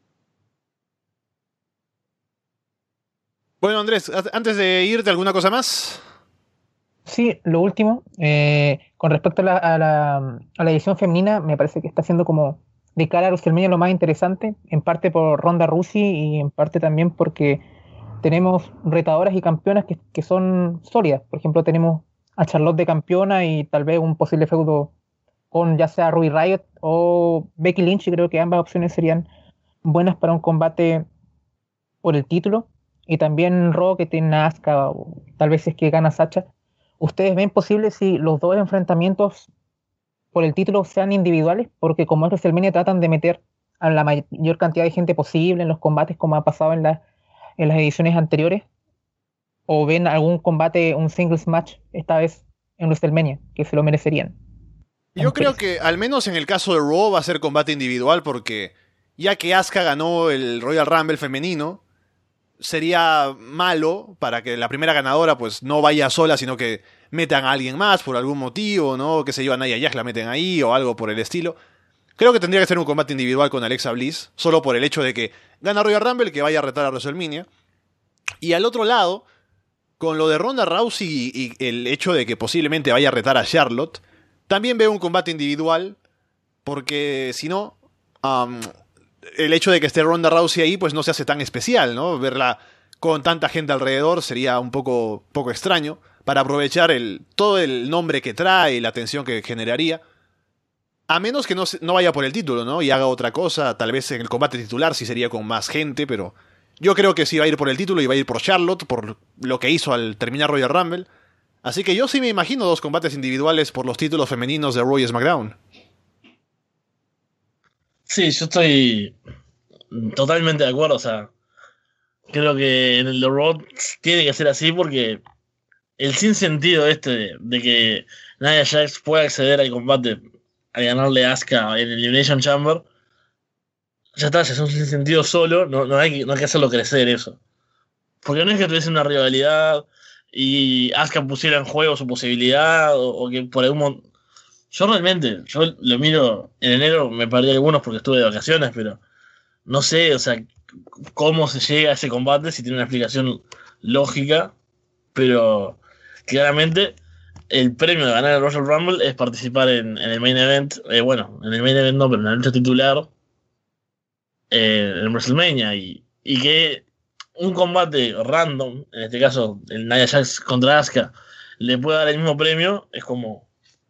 Bueno, Andrés, a- antes de irte, ¿alguna cosa más? Sí, lo último, eh, con respecto a la, a la, a la edición femenina, me parece que está siendo como de cara a WrestleMania lo más interesante, en parte por Ronda Rousey y en parte también porque tenemos retadoras y campeonas que, que son sólidas. Por ejemplo, tenemos a Charlotte de campeona y tal vez un posible feudo con ya sea Ruby Riott o Becky Lynch, y creo que ambas opciones serían buenas para un combate por el título. Y también Raw que tiene a Asuka, o tal vez si es que gana Sacha. ¿Ustedes ven posible si los dos enfrentamientos por el título sean individuales? Porque como es WrestleMania tratan de meter a la mayor cantidad de gente posible en los combates como ha pasado en, la, en las ediciones anteriores. ¿O ven algún combate, un singles match, esta vez en WrestleMania, que se lo merecerían las Yo creo mujeres? que al menos en el caso de Raw va a ser combate individual porque ya que Asuka ganó el Royal Rumble femenino, sería malo para que la primera ganadora pues no vaya sola, sino que metan a alguien más por algún motivo, ¿no? Que se yo, a Nia Jax la meten ahí o algo por el estilo. Creo que tendría que ser un combate individual con Alexa Bliss, solo por el hecho de que gana Royal Rumble, que vaya a retar a WrestleMania. Y al otro lado, con lo de Ronda Rousey y el hecho de que posiblemente vaya a retar a Charlotte, también veo un combate individual, porque si no, um, el hecho de que esté Ronda Rousey ahí, pues no se hace tan especial, ¿no? Verla con tanta gente alrededor sería un poco, poco extraño, para aprovechar el, todo el nombre que trae y la atención que generaría. A menos que no, se- no vaya por el título, ¿no? Y haga otra cosa, tal vez en el combate titular sí sería con más gente, pero yo creo que sí va a ir por el título y va a ir por Charlotte, por lo que hizo al terminar Royal Rumble. Así que yo sí me imagino dos combates individuales por los títulos femeninos de Raw y SmackDown. Sí, yo estoy totalmente de acuerdo. O sea, creo que en el The Road tiene que ser así porque el sinsentido este de, de que Nia Jax pueda acceder al combate a ganarle a Asuka en el Elimination Chamber, ya está, ya es un sinsentido solo, no, no, hay, que- no hay que hacerlo crecer eso. Porque no es que tuviese una rivalidad y Asuka pusiera en juego su posibilidad o, o que por algún mon- Yo realmente, yo lo miro en enero, me perdí algunos porque estuve de vacaciones, pero no sé, o sea, cómo se llega a ese combate si tiene una explicación lógica, pero claramente el premio de ganar el Royal Rumble es participar en, en el main event, eh, bueno, en el main event no, pero en la lucha titular eh, en WrestleMania y, y que un combate random, en este caso el Nia Jax contra Asuka, le pueda dar el mismo premio, es como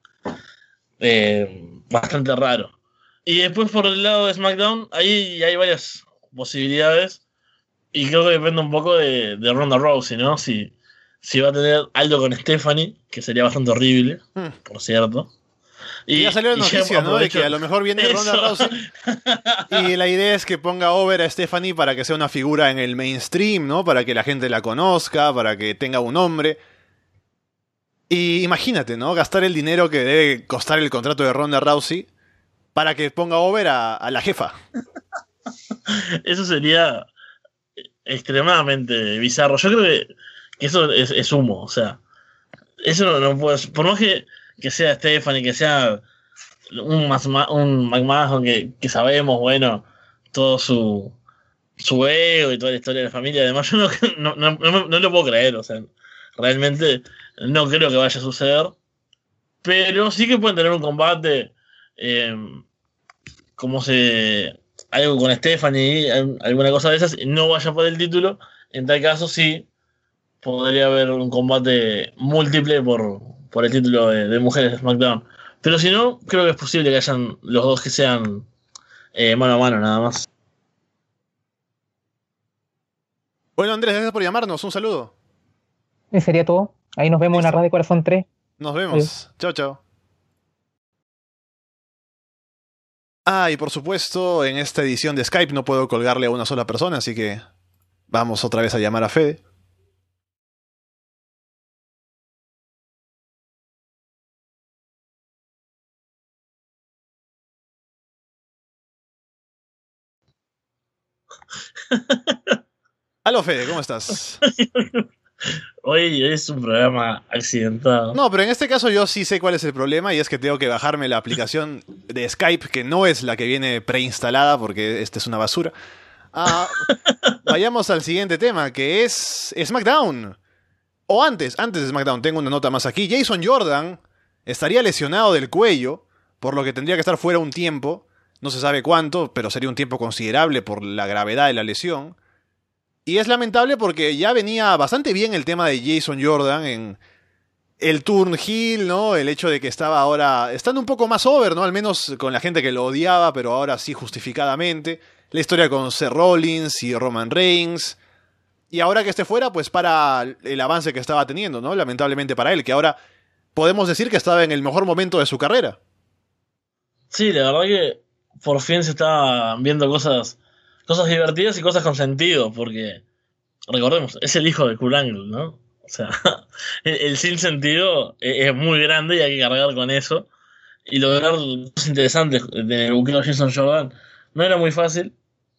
eh, bastante raro. Y después por el lado de SmackDown, ahí hay varias posibilidades y creo que depende un poco de, de Ronda Rousey, ¿no? Si, si va a tener algo con Stephanie, que sería bastante horrible, Hmm. por cierto. Que ya Y, salió la y ya noticia, ¿no? De que aprovecho a lo mejor viene Ronda eso. Rousey y la idea es que ponga over a Stephanie para que sea una figura en el mainstream, ¿no? Para que la gente la conozca, para que tenga un nombre. Y imagínate, ¿no? Gastar el dinero que debe costar el contrato de Ronda Rousey para que ponga over a, a la jefa. Eso sería extremadamente bizarro. Yo creo que, que eso es, es humo, o sea, eso no, no puede ser. Por más que, que sea Stephanie, que sea un, Masma- un McMahon que, que sabemos, bueno, todo su, su ego y toda la historia de la familia, además, yo no, no, no, no, me- no lo puedo creer, o sea, realmente no creo que vaya a suceder, pero sí que pueden tener un combate eh, como se algo con Stephanie, al- alguna cosa de esas, y no vaya por el título, en tal caso sí podría haber un combate múltiple por, por el título de, de mujeres de SmackDown. Pero si no, creo que es posible que hayan los dos que sean eh, mano a mano nada más. Bueno, Andrés, gracias por llamarnos. Un saludo. Y sería todo. Ahí nos vemos en Listo. Arras de Corazón tres. Nos Adiós. vemos. Chao, chao. Ah, y por supuesto, en esta edición de Skype no puedo colgarle a una sola persona, así que vamos otra vez a llamar a Fede. Aló, Fede, ¿cómo estás? Hoy es un programa accidentado. No, pero en este caso yo sí sé cuál es el problema y es que tengo que bajarme la aplicación de Skype, que no es la que viene preinstalada porque esta es una basura. Ah, vayamos al siguiente tema, que es SmackDown. O antes, antes de SmackDown, tengo una nota más aquí. Jason Jordan estaría lesionado del cuello, por lo que tendría que estar fuera un tiempo. No se sabe cuánto, pero sería un tiempo considerable por la gravedad de la lesión. Y es lamentable porque ya venía bastante bien el tema de Jason Jordan en el turn heel, ¿no? El hecho de que estaba ahora estando un poco más over, ¿no? Al menos con la gente que lo odiaba, pero ahora sí justificadamente. La historia con Seth Rollins y Roman Reigns. Y ahora que esté fuera, pues para el avance que estaba teniendo, ¿no? Lamentablemente para él, que ahora podemos decir que estaba en el mejor momento de su carrera. Sí, la verdad que por fin se estaban viendo cosas, cosas divertidas y cosas con sentido, porque recordemos, es el hijo de Kurt Angle, ¿no? O sea, el, el sin sentido es, es muy grande y hay que cargar con eso. Y lograr cosas interesantes de buqueo de Jason Jordan no era muy fácil,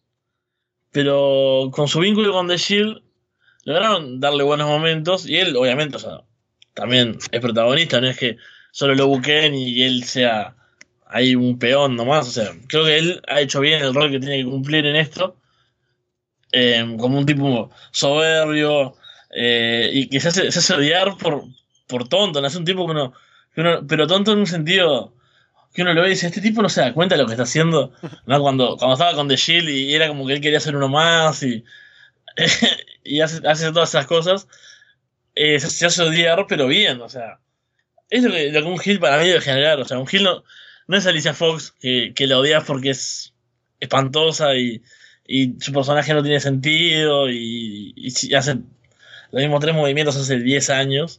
pero con su vínculo con The Shield lograron darle buenos momentos y él, obviamente, o sea, también es protagonista, no es que solo lo buqueen y él sea ahí un peón nomás, o sea, creo que él ha hecho bien el rol que tiene que cumplir en esto, eh, como un tipo soberbio, eh, y que se hace, se hace odiar por, por tonto, no es un tipo que uno, que uno, pero tonto en un sentido que uno lo ve y dice, este tipo no se da cuenta de lo que está haciendo, ¿no? Cuando, cuando estaba con The Shield y era como que él quería ser uno más y, y hace, hace todas esas cosas, eh, se, se hace odiar, pero bien, o sea, es lo que, lo que un heel para mí debe generar, o sea, un heel no, no es Alicia Fox, que, que la odias porque es espantosa y, y su personaje no tiene sentido y, y, y hace los mismos tres movimientos hace diez años.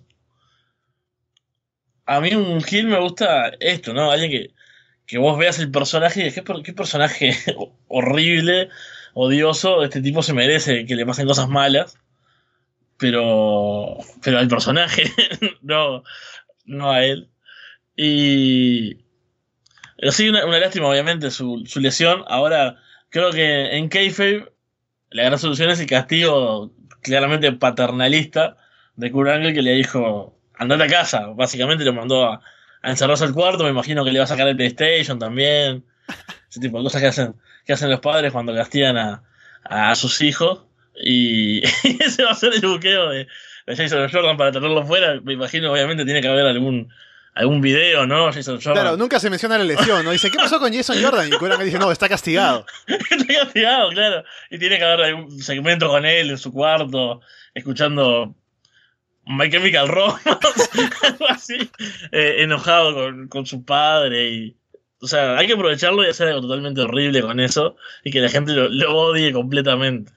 A mí un heel me gusta esto, ¿no? Alguien que, que vos veas el personaje y digas, ¿qué, qué personaje horrible, odioso, este tipo se merece que le pasen cosas malas? Pero, pero al personaje, no, no a él. Y pero sí, una, una lástima, obviamente, su, su lesión. Ahora, creo que en Kayfabe la gran solución es el castigo claramente paternalista de Kurt Angle, que le dijo, andate a casa. Básicamente lo mandó a, a encerrarse al cuarto. Me imagino que le va a sacar el PlayStation también. Ese tipo de cosas que hacen, que hacen los padres cuando castigan a, a sus hijos. Y ese va a ser el buqueo de, de Jason Jordan para tenerlo fuera. Me imagino, obviamente, tiene que haber algún algún video, ¿no? Jason Jordan. Claro, nunca se menciona la lesión, ¿no? Dice, ¿qué pasó con Jason Jordan? Y Kurt Angle dice, no, está castigado. Está castigado, claro. Y tiene que haber algún segmento con él en su cuarto, escuchando My Chemical Romance, algo así, eh, enojado con, con su padre. Y, o sea, hay que aprovecharlo y hacer algo totalmente horrible con eso y que la gente lo, lo odie completamente.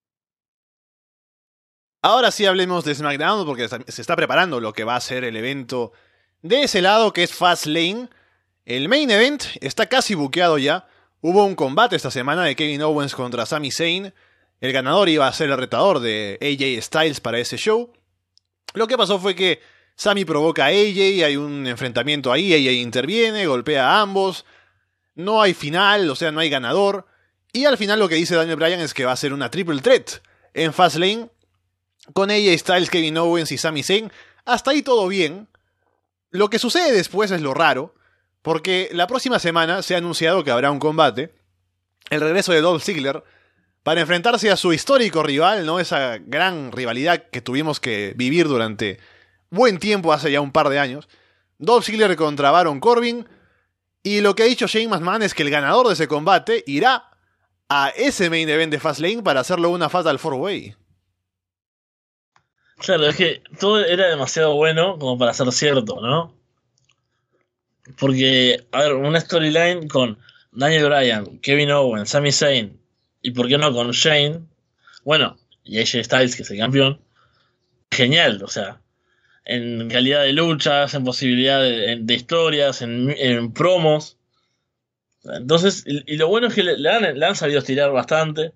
Ahora sí hablemos de SmackDown porque se está preparando lo que va a ser el evento de ese lado que es Fastlane. El main event está casi buqueado ya. Hubo un combate esta semana de Kevin Owens contra Sami Zayn. El ganador iba a ser el retador de A J Styles para ese show. Lo que pasó fue que Sami provoca a A J, hay un enfrentamiento ahí, A J interviene, golpea a ambos. No hay final, o sea, no hay ganador. Y al final lo que dice Daniel Bryan es que va a ser una triple threat en Fastlane con A J Styles, Kevin Owens y Sami Zayn. Hasta ahí todo bien. Lo que sucede después es lo raro, porque la próxima semana se ha anunciado que habrá un combate, el regreso de Dolph Ziggler, para enfrentarse a su histórico rival, ¿no? Esa gran rivalidad que tuvimos que vivir durante buen tiempo, hace ya un par de años. Dolph Ziggler contra Baron Corbin, y lo que ha dicho Shane McMahon es que el ganador de ese combate irá a ese main event de Fastlane para hacerlo una Fatal four way. Claro, es que todo era demasiado bueno como para ser cierto, ¿no? Porque, a ver, una storyline con Daniel Bryan, Kevin Owens, Sami Zayn, y por qué no con Shane, bueno, y A J Styles, que es el campeón, genial, o sea, en calidad de luchas, en posibilidad de, de historias, en, en promos, Entonces, y, y lo bueno es que le, le han, le han sabido estirar bastante,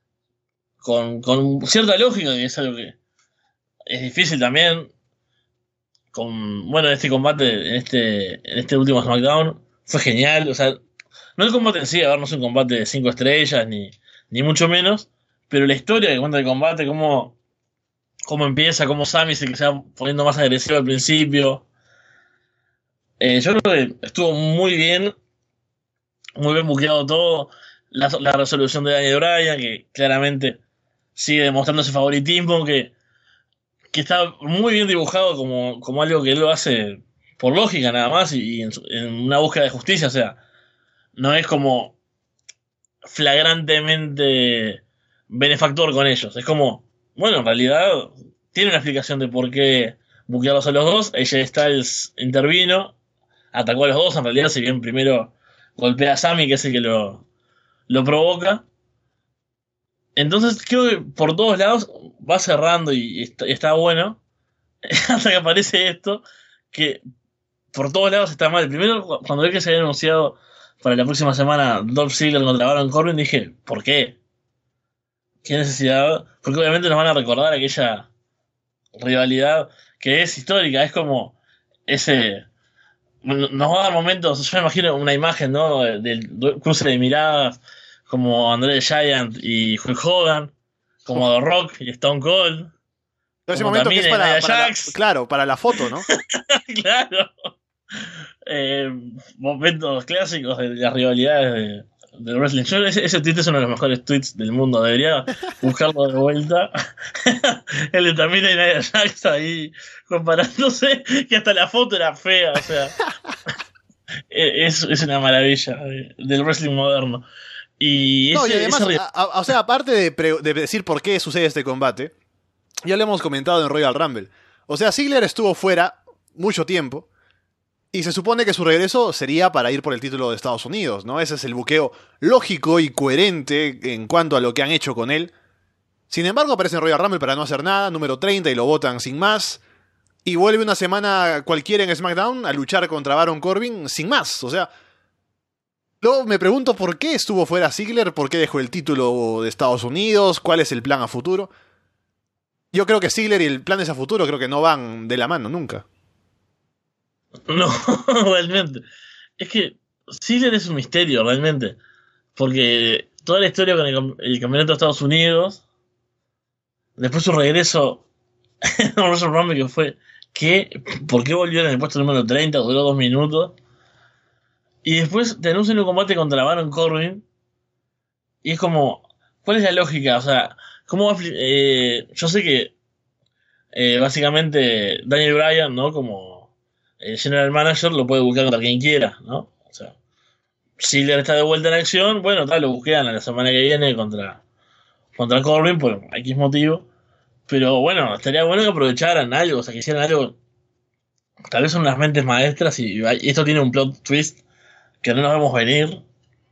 con, con cierta lógica, que es algo que es difícil también. Con, bueno, este combate en este, en este último SmackDown fue genial. O sea, no el combate en sí, a ver, no es un combate de cinco estrellas, ni, ni mucho menos, pero la historia que cuenta el combate, cómo, cómo empieza, cómo Sami se, se va poniendo más agresivo al principio. Eh, yo creo que estuvo muy bien, muy bien buqueado todo. La, la resolución de Daniel Bryan, que claramente sigue demostrando ese favoritismo, que, que está muy bien dibujado como, como algo que él lo hace por lógica nada más y, y en, su- en una búsqueda de justicia. O sea, no es como flagrantemente benefactor con ellos. Es como, bueno, en realidad tiene una explicación de por qué buquearlos a los dos. A J Styles intervino, atacó a los dos. En realidad, si bien primero golpea a Sami, que es el que lo, lo provoca. Entonces creo que por todos lados va cerrando y, y está, y está bueno. Hasta que aparece esto, que por todos lados está mal. Primero, cu- cuando vi que se había anunciado para la próxima semana Dolph Ziggler contra Baron Corbin, dije, ¿por qué? ¿Qué necesidad? Porque obviamente nos van a recordar aquella rivalidad que es histórica. Es como ese... Nos va a dar momentos, yo me imagino una imagen, ¿no? Del du- cruce de miradas, como André the Giant y Hulk Hogan, como Uf. The Rock y Stone Cold, Pero ese como momento que también es en para, Nia para la, Jax. claro, para la foto, ¿no? Claro. Eh, momentos clásicos de las rivalidades de, del wrestling. Yo, ese, ese tweet es uno de los mejores tweets del mundo. Debería buscarlo de vuelta. El de también hay Nia Jax ahí comparándose, que hasta la foto era fea. O sea, es, es una maravilla de- del wrestling moderno. Y No, y ese, esa además, rivalidad. a- a- o sea, aparte de, pre- de decir por qué sucede este combate, ya lo hemos comentado en Royal Rumble. O sea, Ziggler estuvo fuera mucho tiempo y se supone que su regreso sería para ir por el título de Estados Unidos, ¿no? Ese es el buqueo lógico y coherente en cuanto a lo que han hecho con él. Sin embargo, aparece en Royal Rumble para no hacer nada, número treinta, y lo votan sin más. Y vuelve una semana cualquiera en SmackDown a luchar contra Baron Corbin sin más. O sea, luego me pregunto por qué estuvo fuera Ziggler, por qué dejó el título de Estados Unidos, cuál es el plan a futuro. Yo creo que Ziggler y el plan a futuro creo que no van de la mano nunca. No, realmente. Es que Ziggler es un misterio, realmente. Porque toda la historia con el, cam- el campeonato de Estados Unidos, después su regreso a Russell Rumble, que fue, ¿qué? ¿Por qué volvió en el puesto número treinta? Duró dos minutos. Y después te anuncian un combate contra Baron Corbin. Y es como, ¿cuál es la lógica? O sea, ¿cómo va a fli- eh, yo sé que eh, básicamente Daniel Bryan, ¿no? Como eh, General Manager, lo puede buscar contra quien quiera, ¿no? O sea, Ziggler está de vuelta en acción, bueno, tal, lo busquean a la semana que viene contra, contra Corbin por X motivo. Pero bueno, estaría bueno que aprovecharan algo, o sea, que hicieran algo. Tal vez son unas mentes maestras y, y esto tiene un plot twist que no nos vemos venir.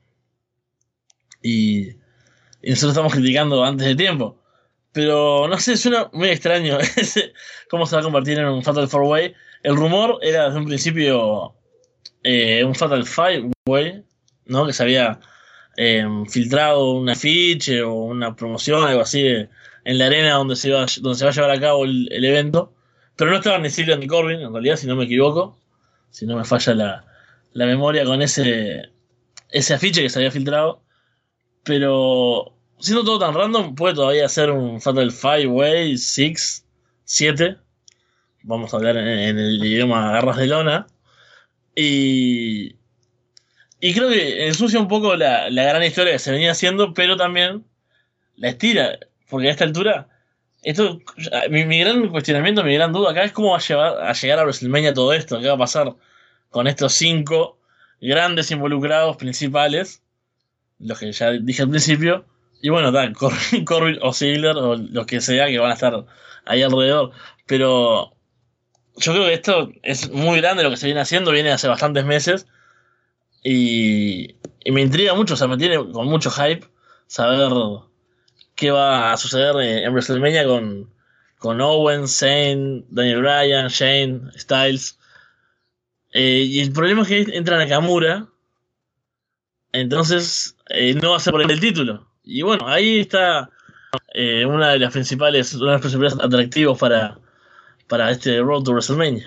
Y, y nosotros estamos criticando antes de tiempo. Pero no sé, suena muy extraño ese, cómo se va a convertir en un Fatal four Way. El rumor era desde un principio eh, un Fatal five Way, ¿no? Que se había eh, filtrado un afiche o una promoción, algo así, de- en la arena donde se, iba, donde se va a llevar a cabo el, el evento. Pero no estaban ni Ziggler ni Corbin, en realidad, si no me equivoco. Si no me falla la, la memoria con ese, ese afiche que se había filtrado. Pero siendo todo tan random, puede todavía ser un Fatal five Way, seis, siete. Vamos a hablar en, en el idioma garras de lona. Y, y creo que ensucia un poco la, la gran historia que se venía haciendo, pero también la estira. Porque a esta altura, esto, mi, mi gran cuestionamiento, mi gran duda acá es cómo va a, llevar, a llegar a WrestleMania todo esto. ¿Qué va a pasar con estos cinco grandes involucrados principales? Los que ya dije al principio. Y bueno, tal, Corbin, Corbin o Ziggler o los que sea que van a estar ahí alrededor. Pero yo creo que esto es muy grande lo que se viene haciendo, viene hace bastantes meses. Y, y me intriga mucho, o sea, me tiene con mucho hype saber qué va a suceder en, en WrestleMania con, con Owen, Zayn, Daniel Bryan, Shane, Styles. Eh, y el problema es que entra Nakamura Entonces, eh, no va a ser por el título. Y bueno, ahí está eh, una de las principales, uno de los principales atractivos para, para este Road to WrestleMania.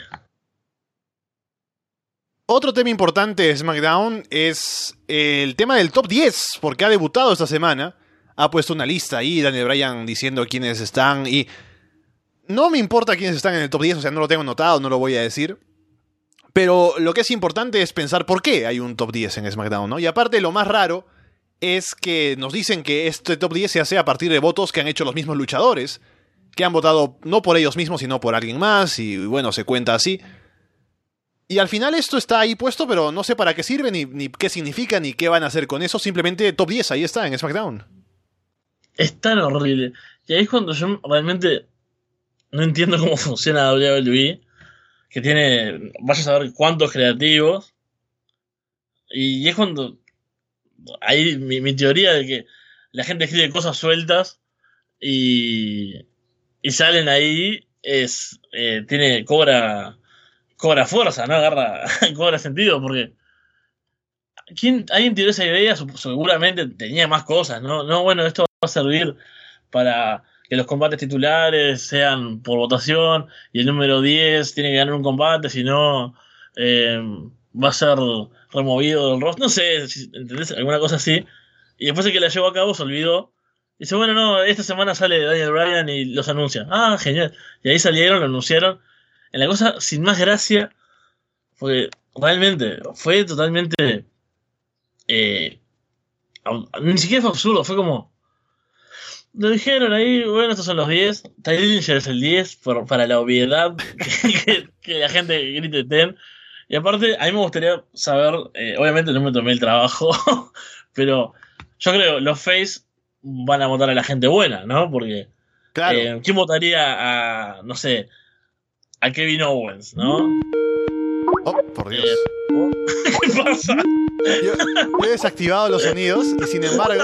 Otro tema importante de SmackDown es el tema del top diez, porque ha debutado esta semana. Ha puesto una lista ahí, Daniel Bryan diciendo quiénes están, y no me importa quiénes están en el top diez, o sea, no lo tengo notado, no lo voy a decir. Pero lo que es importante es pensar por qué hay un top diez en SmackDown, ¿no? Y aparte, lo más raro es que nos dicen que este top diez se hace a partir de votos que han hecho los mismos luchadores, que han votado no por ellos mismos, sino por alguien más, y bueno, se cuenta así. Y al final esto está ahí puesto, pero no sé para qué sirve, ni, ni qué significa, ni qué van a hacer con eso. Simplemente top diez, ahí está, en SmackDown. Es tan horrible. Y ahí es cuando yo realmente no entiendo cómo funciona W W E, que tiene, vaya a saber cuántos creativos. Y es cuando, ahí mi, mi teoría de que la gente escribe cosas sueltas y, y salen ahí, es eh, tiene cobra... cobra fuerza, ¿no? Agarra, cobra sentido, porque ¿quién, alguien tiró esa idea? Seguramente tenía más cosas, ¿no? No, bueno, esto va a servir para que los combates titulares sean por votación y el número diez tiene que ganar un combate, si no eh, va a ser removido del rostro. No sé, ¿entendés? Alguna cosa así. Y después el que la llevó a cabo se olvidó. Dice, bueno, no, esta semana sale Daniel Bryan y los anuncia. Ah, genial. Y ahí salieron, lo anunciaron. En la cosa sin más gracia, porque realmente fue totalmente eh, ni siquiera fue absurdo, fue como lo dijeron ahí, bueno, estos son los diez, Ty Dillinger es el diez por, para la obviedad que, que, que la gente grite ten. Y aparte a mí me gustaría saber, eh, obviamente no me tomé el trabajo pero yo creo los face van a votar a la gente buena, ¿no? Porque claro. eh, ¿quién votaría a, no sé, a Kevin Owens, ¿no? Oh, por Dios. Eh, ¿Qué pasa? Yo, yo he desactivado los sonidos y sin embargo...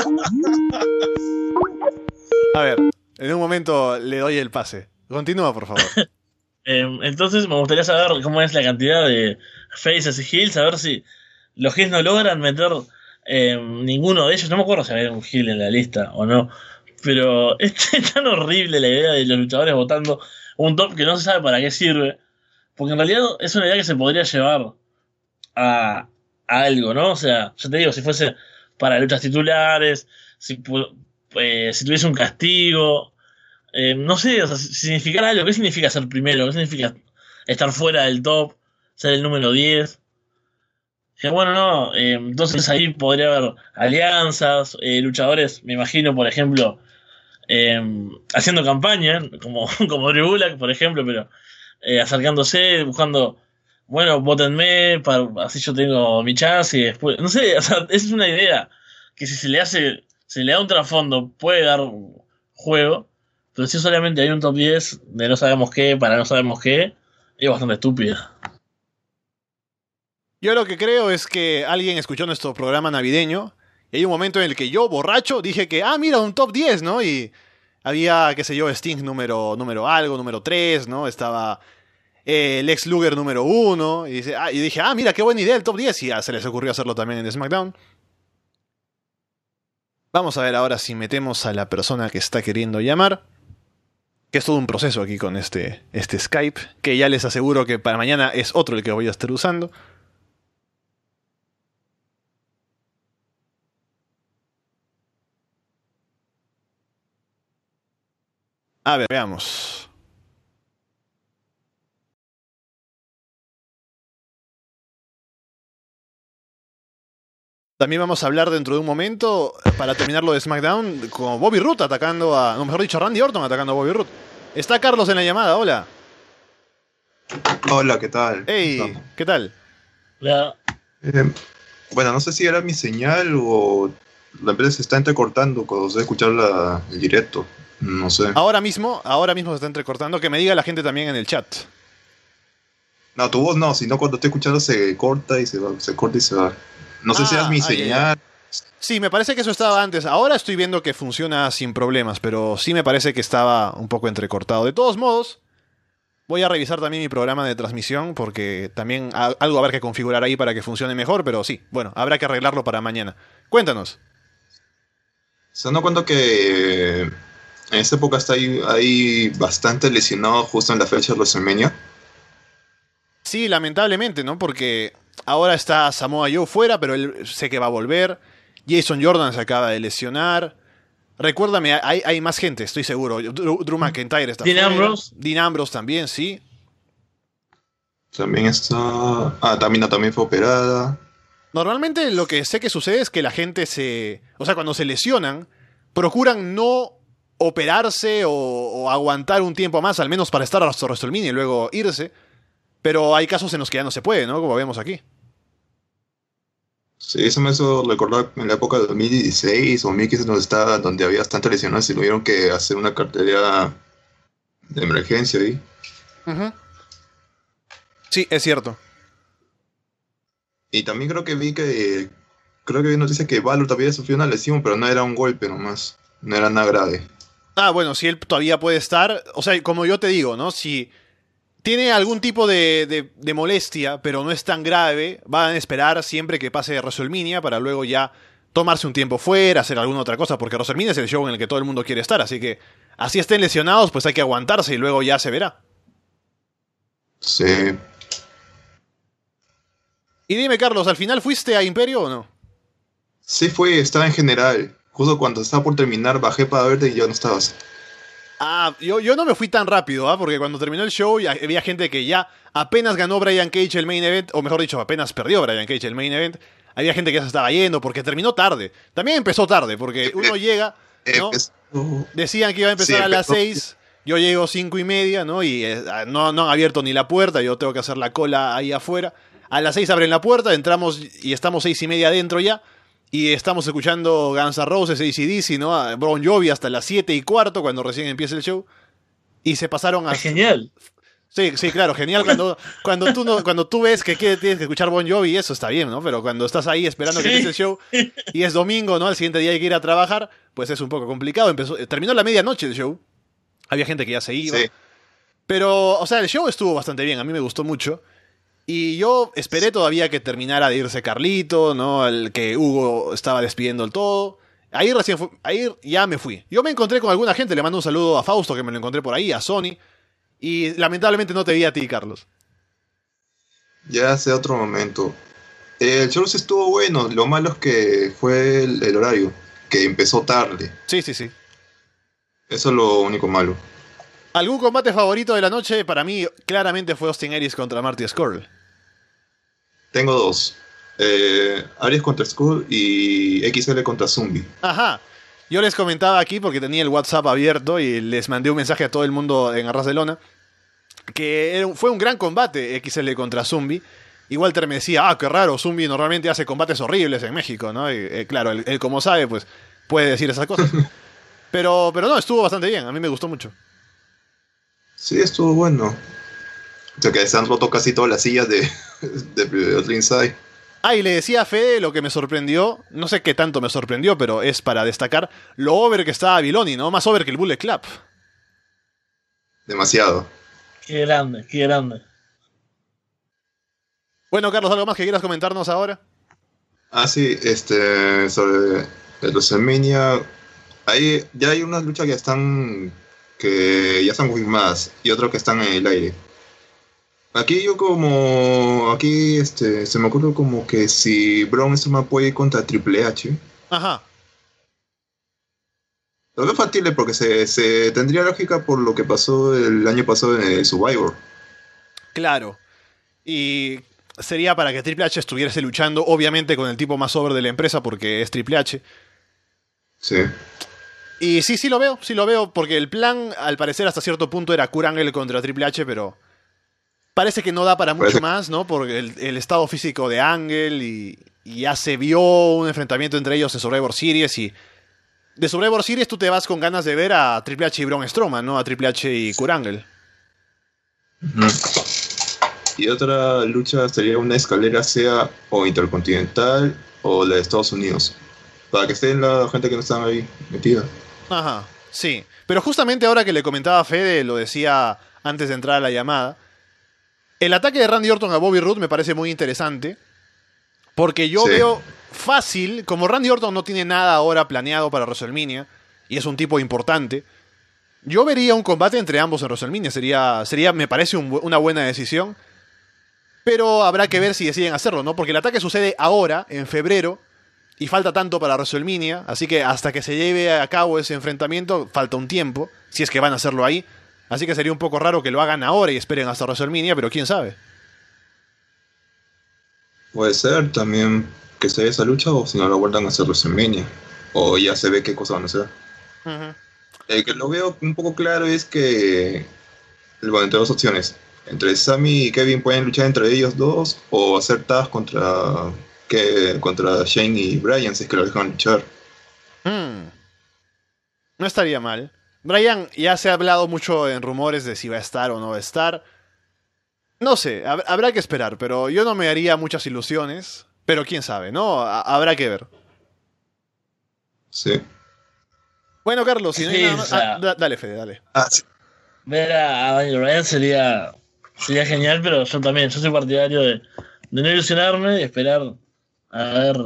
A ver, en un momento le doy el pase. Continúa, por favor. eh, entonces me gustaría saber cómo es la cantidad de faces y heels, a ver si los heels no logran meter eh, ninguno de ellos. No me acuerdo si había un heel en la lista o no. Pero es tan horrible la idea de los luchadores votando un top que no se sabe para qué sirve, porque en realidad es una idea que se podría llevar a, a algo, ¿no? O sea, yo te digo, si fuese para luchas titulares, si, eh, si tuviese un castigo, eh, no sé, o sea, si significara algo. ¿Qué significa ser primero? ¿Qué significa estar fuera del top, ser el número diez? Que bueno, no, eh, entonces ahí podría haber alianzas, eh, luchadores, me imagino, por ejemplo, Eh, haciendo campaña, como, como Drew Gulak, por ejemplo, pero eh, acercándose, buscando, bueno, votenme, para, así yo tengo mi chance y después, no sé, o sea, esa es una idea que si se le hace, se le da un trasfondo, puede dar juego, pero si solamente hay un top diez de no sabemos qué, para no sabemos qué, es bastante estúpida. Yo lo que creo es que alguien escuchó nuestro programa navideño y hay un momento en el que yo, borracho, dije que, ah, mira, un top diez, ¿no? Y había, qué sé yo, Sting número, número algo, número tres, ¿no? Estaba eh, Lex Luger número uno. Y, dice, ah, y dije, ah, mira, qué buena idea el top diez. Y ya se les ocurrió hacerlo también en SmackDown. Vamos a ver ahora si metemos a la persona que está queriendo llamar. Que es todo un proceso aquí con este, este Skype. Que ya les aseguro que para mañana es otro el que voy a estar usando. A ver, veamos. También vamos a hablar dentro de un momento, para terminar lo de SmackDown, con Bobby Roode atacando a... No, mejor dicho, Randy Orton atacando a Bobby Roode. Está Carlos en la llamada, hola. Hola, ¿qué tal? Hey, no. ¿Qué tal? La... Eh, bueno, no sé si era mi señal o la empresa se está entrecortando cuando se escuchar la, el directo. No sé. Ahora mismo, ahora mismo se está entrecortando. Que me diga la gente también en el chat. No, tu voz no, sino cuando estoy escuchando se corta y se va, se corta y se va. No sé ah, si era mi ah, señal. Ya, ya. Sí, me parece que eso estaba antes. Ahora estoy viendo que funciona sin problemas, pero sí me parece que estaba un poco entrecortado. De todos modos, Voy a revisar también mi programa de transmisión porque también a- algo habrá que configurar ahí para que funcione mejor, pero sí, bueno, habrá que arreglarlo para mañana. Cuéntanos. Se dando cuenta que en esta época está ahí, hay bastante lesionados justo en la fecha de WrestleMania. Sí, lamentablemente, ¿no? Porque ahora está Samoa Joe fuera, pero él sé que va a volver. Jason Jordan se acaba de lesionar. Recuérdame, hay, hay más gente, estoy seguro. Drew, Drew McIntyre está Dean fuera. Ambrose. Dean Ambrose también, sí. También está... Ah, Tamina también fue operada. Normalmente lo que sé que sucede es que la gente se... O sea, cuando se lesionan, procuran no operarse o, o aguantar un tiempo más, al menos para estar hasta WrestleMania y luego irse. Pero hay casos en los que ya no se puede, ¿no? Como vemos aquí. Sí, eso me hizo recordar en la época de dos mil dieciséis o dos mil quince donde, estaba, donde había bastante lesionados y tuvieron que hacer una cartelera de emergencia ahí. Uh-huh. Sí, es cierto. Y también creo que vi que... Creo que vi noticias que Balor todavía sufrió una lesión, pero no era un golpe nomás. No era nada grave. Ah, bueno, si él todavía puede estar... O sea, como yo te digo, ¿no? Si tiene algún tipo de, de, de molestia, pero no es tan grave, van a esperar siempre que pase WrestleMania para luego ya tomarse un tiempo fuera, hacer alguna otra cosa, porque WrestleMania es el show en el que todo el mundo quiere estar, así que así estén lesionados, pues hay que aguantarse y luego ya se verá. Sí. Y dime, Carlos, ¿al final fuiste a Imperio o no? Sí fue, estaba en general. Justo cuando estaba por terminar bajé para verte y ya no estabas. Ah, yo, yo no me fui tan rápido, ¿ah? Porque cuando terminó el show ya había gente que ya apenas ganó Brian Cage el main event, o mejor dicho, apenas perdió Brian Cage el main event. Había gente que ya se estaba yendo porque terminó tarde. También empezó tarde, porque uno llega, ¿no? Empezó- Decían que iba a empezar Sí, a las empezó- seis, yo llego cinco y media, ¿no? Y eh, no, no han abierto ni la puerta, yo tengo que hacer la cola ahí afuera. A las seis abren la puerta, entramos y estamos seis y media adentro ya. Y estamos escuchando Guns N' Roses, A C D C, ¿no? A Bon Jovi hasta las siete y cuarto, cuando recién empieza el show. Y se pasaron a... Es genial. Sí, sí, claro, genial cuando, cuando, tú, no, cuando tú ves que que tienes que escuchar Bon Jovi, eso está bien, ¿no? Pero cuando estás ahí esperando que Sí. empiece el show y es domingo, ¿no? Al siguiente día hay que ir a trabajar, pues es un poco complicado. Empezó, terminó a la medianoche el show. Había gente que ya se iba. Sí. Pero, o sea, el show estuvo bastante bien, a mí me gustó mucho. Y yo esperé todavía que terminara de irse Carlito, ¿no? El que Hugo estaba despidiendo el todo. Ahí recién fue, ahí ya me fui. Yo me encontré con alguna gente, le mando un saludo a Fausto, que me lo encontré por ahí, a Sony. Y lamentablemente no te vi a ti, Carlos. Ya hace otro momento. Eh, el show sí estuvo bueno, lo malo es que fue el, el horario, que empezó tarde. Sí, sí, sí. Eso es lo único malo. ¿Algún combate favorito de la noche? Para mí, claramente fue Austin Aries contra Marty Scurll. Tengo dos. Eh, Aries contra Skull y X L contra Zombie. Ajá. Yo les comentaba aquí porque tenía el WhatsApp abierto y les mandé un mensaje a todo el mundo en Arras de Lona que era un- fue un gran combate X L contra Zombie. Y Walter me decía, ah, qué raro, Zombie normalmente hace combates horribles en México, ¿no? Y, eh, claro, él, él como sabe, pues puede decir esas cosas. Pero, pero no, estuvo bastante bien, a mí me gustó mucho. Sí, estuvo bueno. O sea que se han roto casi todas las sillas de, de, de ringside. Ah, y le decía a Fede lo que me sorprendió, no sé qué tanto me sorprendió, pero es para destacar lo over que estaba Viloni, ¿no? Más over que el Bullet Club. Demasiado. Qué grande, qué grande. Bueno, Carlos, ¿algo más que quieras comentarnos ahora? Ah, sí, este, sobre el WrestleMania, ahí ya hay unas luchas que están, que ya están confirmadas y otras que están en el aire. Aquí yo como, aquí este, se me ocurre como que si Braun Strowman puede ir contra Triple H, Ajá. lo veo factible porque se, se tendría lógica por lo que pasó el año pasado en el Survivor. Claro. Y sería para que Triple H estuviese luchando, obviamente, con el tipo más over de la empresa, porque es Triple H. Sí. Y sí, sí lo veo, sí lo veo, porque el plan, al parecer, hasta cierto punto era Kurt Angle contra Triple H, pero parece que no da para mucho Parece- más, ¿no? Porque el, el estado físico de Angle y, y ya se vio un enfrentamiento entre ellos en Survivor Series y de Survivor Series tú te vas con ganas de ver a Triple H y Braun Strowman, ¿no? A Triple H y Kurt Angle. Ujú. Y otra lucha sería una escalera, sea o intercontinental o la de Estados Unidos. Para que estén la gente que no están ahí metida. Ajá, sí. Pero justamente ahora que le comentaba a Fede, lo decía antes de entrar a la llamada. El ataque de Randy Orton a Bobby Roode me parece muy interesante, porque yo sí. veo fácil, como Randy Orton no tiene nada ahora planeado para WrestleMania, y es un tipo importante, yo vería un combate entre ambos en WrestleMania, sería, sería me parece un, una buena decisión, pero habrá que ver si deciden hacerlo, ¿no? Porque el ataque sucede ahora, en febrero, y falta tanto para WrestleMania, así que hasta que se lleve a cabo ese enfrentamiento, falta un tiempo, si es que van a hacerlo ahí. Así que sería un poco raro que lo hagan ahora y esperen hasta WrestleMania, pero quién sabe. Puede ser también que se dé esa lucha, o si no lo vuelvan a hacer WrestleMania. O ya se ve qué cosa van a hacer. Uh-huh. El que lo veo un poco claro es que, bueno, entre dos opciones. Entre Sami y Kevin pueden luchar entre ellos dos, o hacer tags contra, que, contra Shane y Bryan, si es que lo dejan luchar. Mm. No estaría mal. Bryan ya se ha hablado mucho en rumores de si va a estar o no va a estar. No sé, hab- habrá que esperar, pero yo no me haría muchas ilusiones. Pero quién sabe, ¿no? H- habrá que ver. Sí. Bueno, Carlos, si no hay Sí, nada más... o sea, ah, da- dale, Fede, dale. Ah, sí. ver a, a Daniel Bryan sería, sería genial, pero yo también, yo soy partidario de, de no ilusionarme y esperar a ver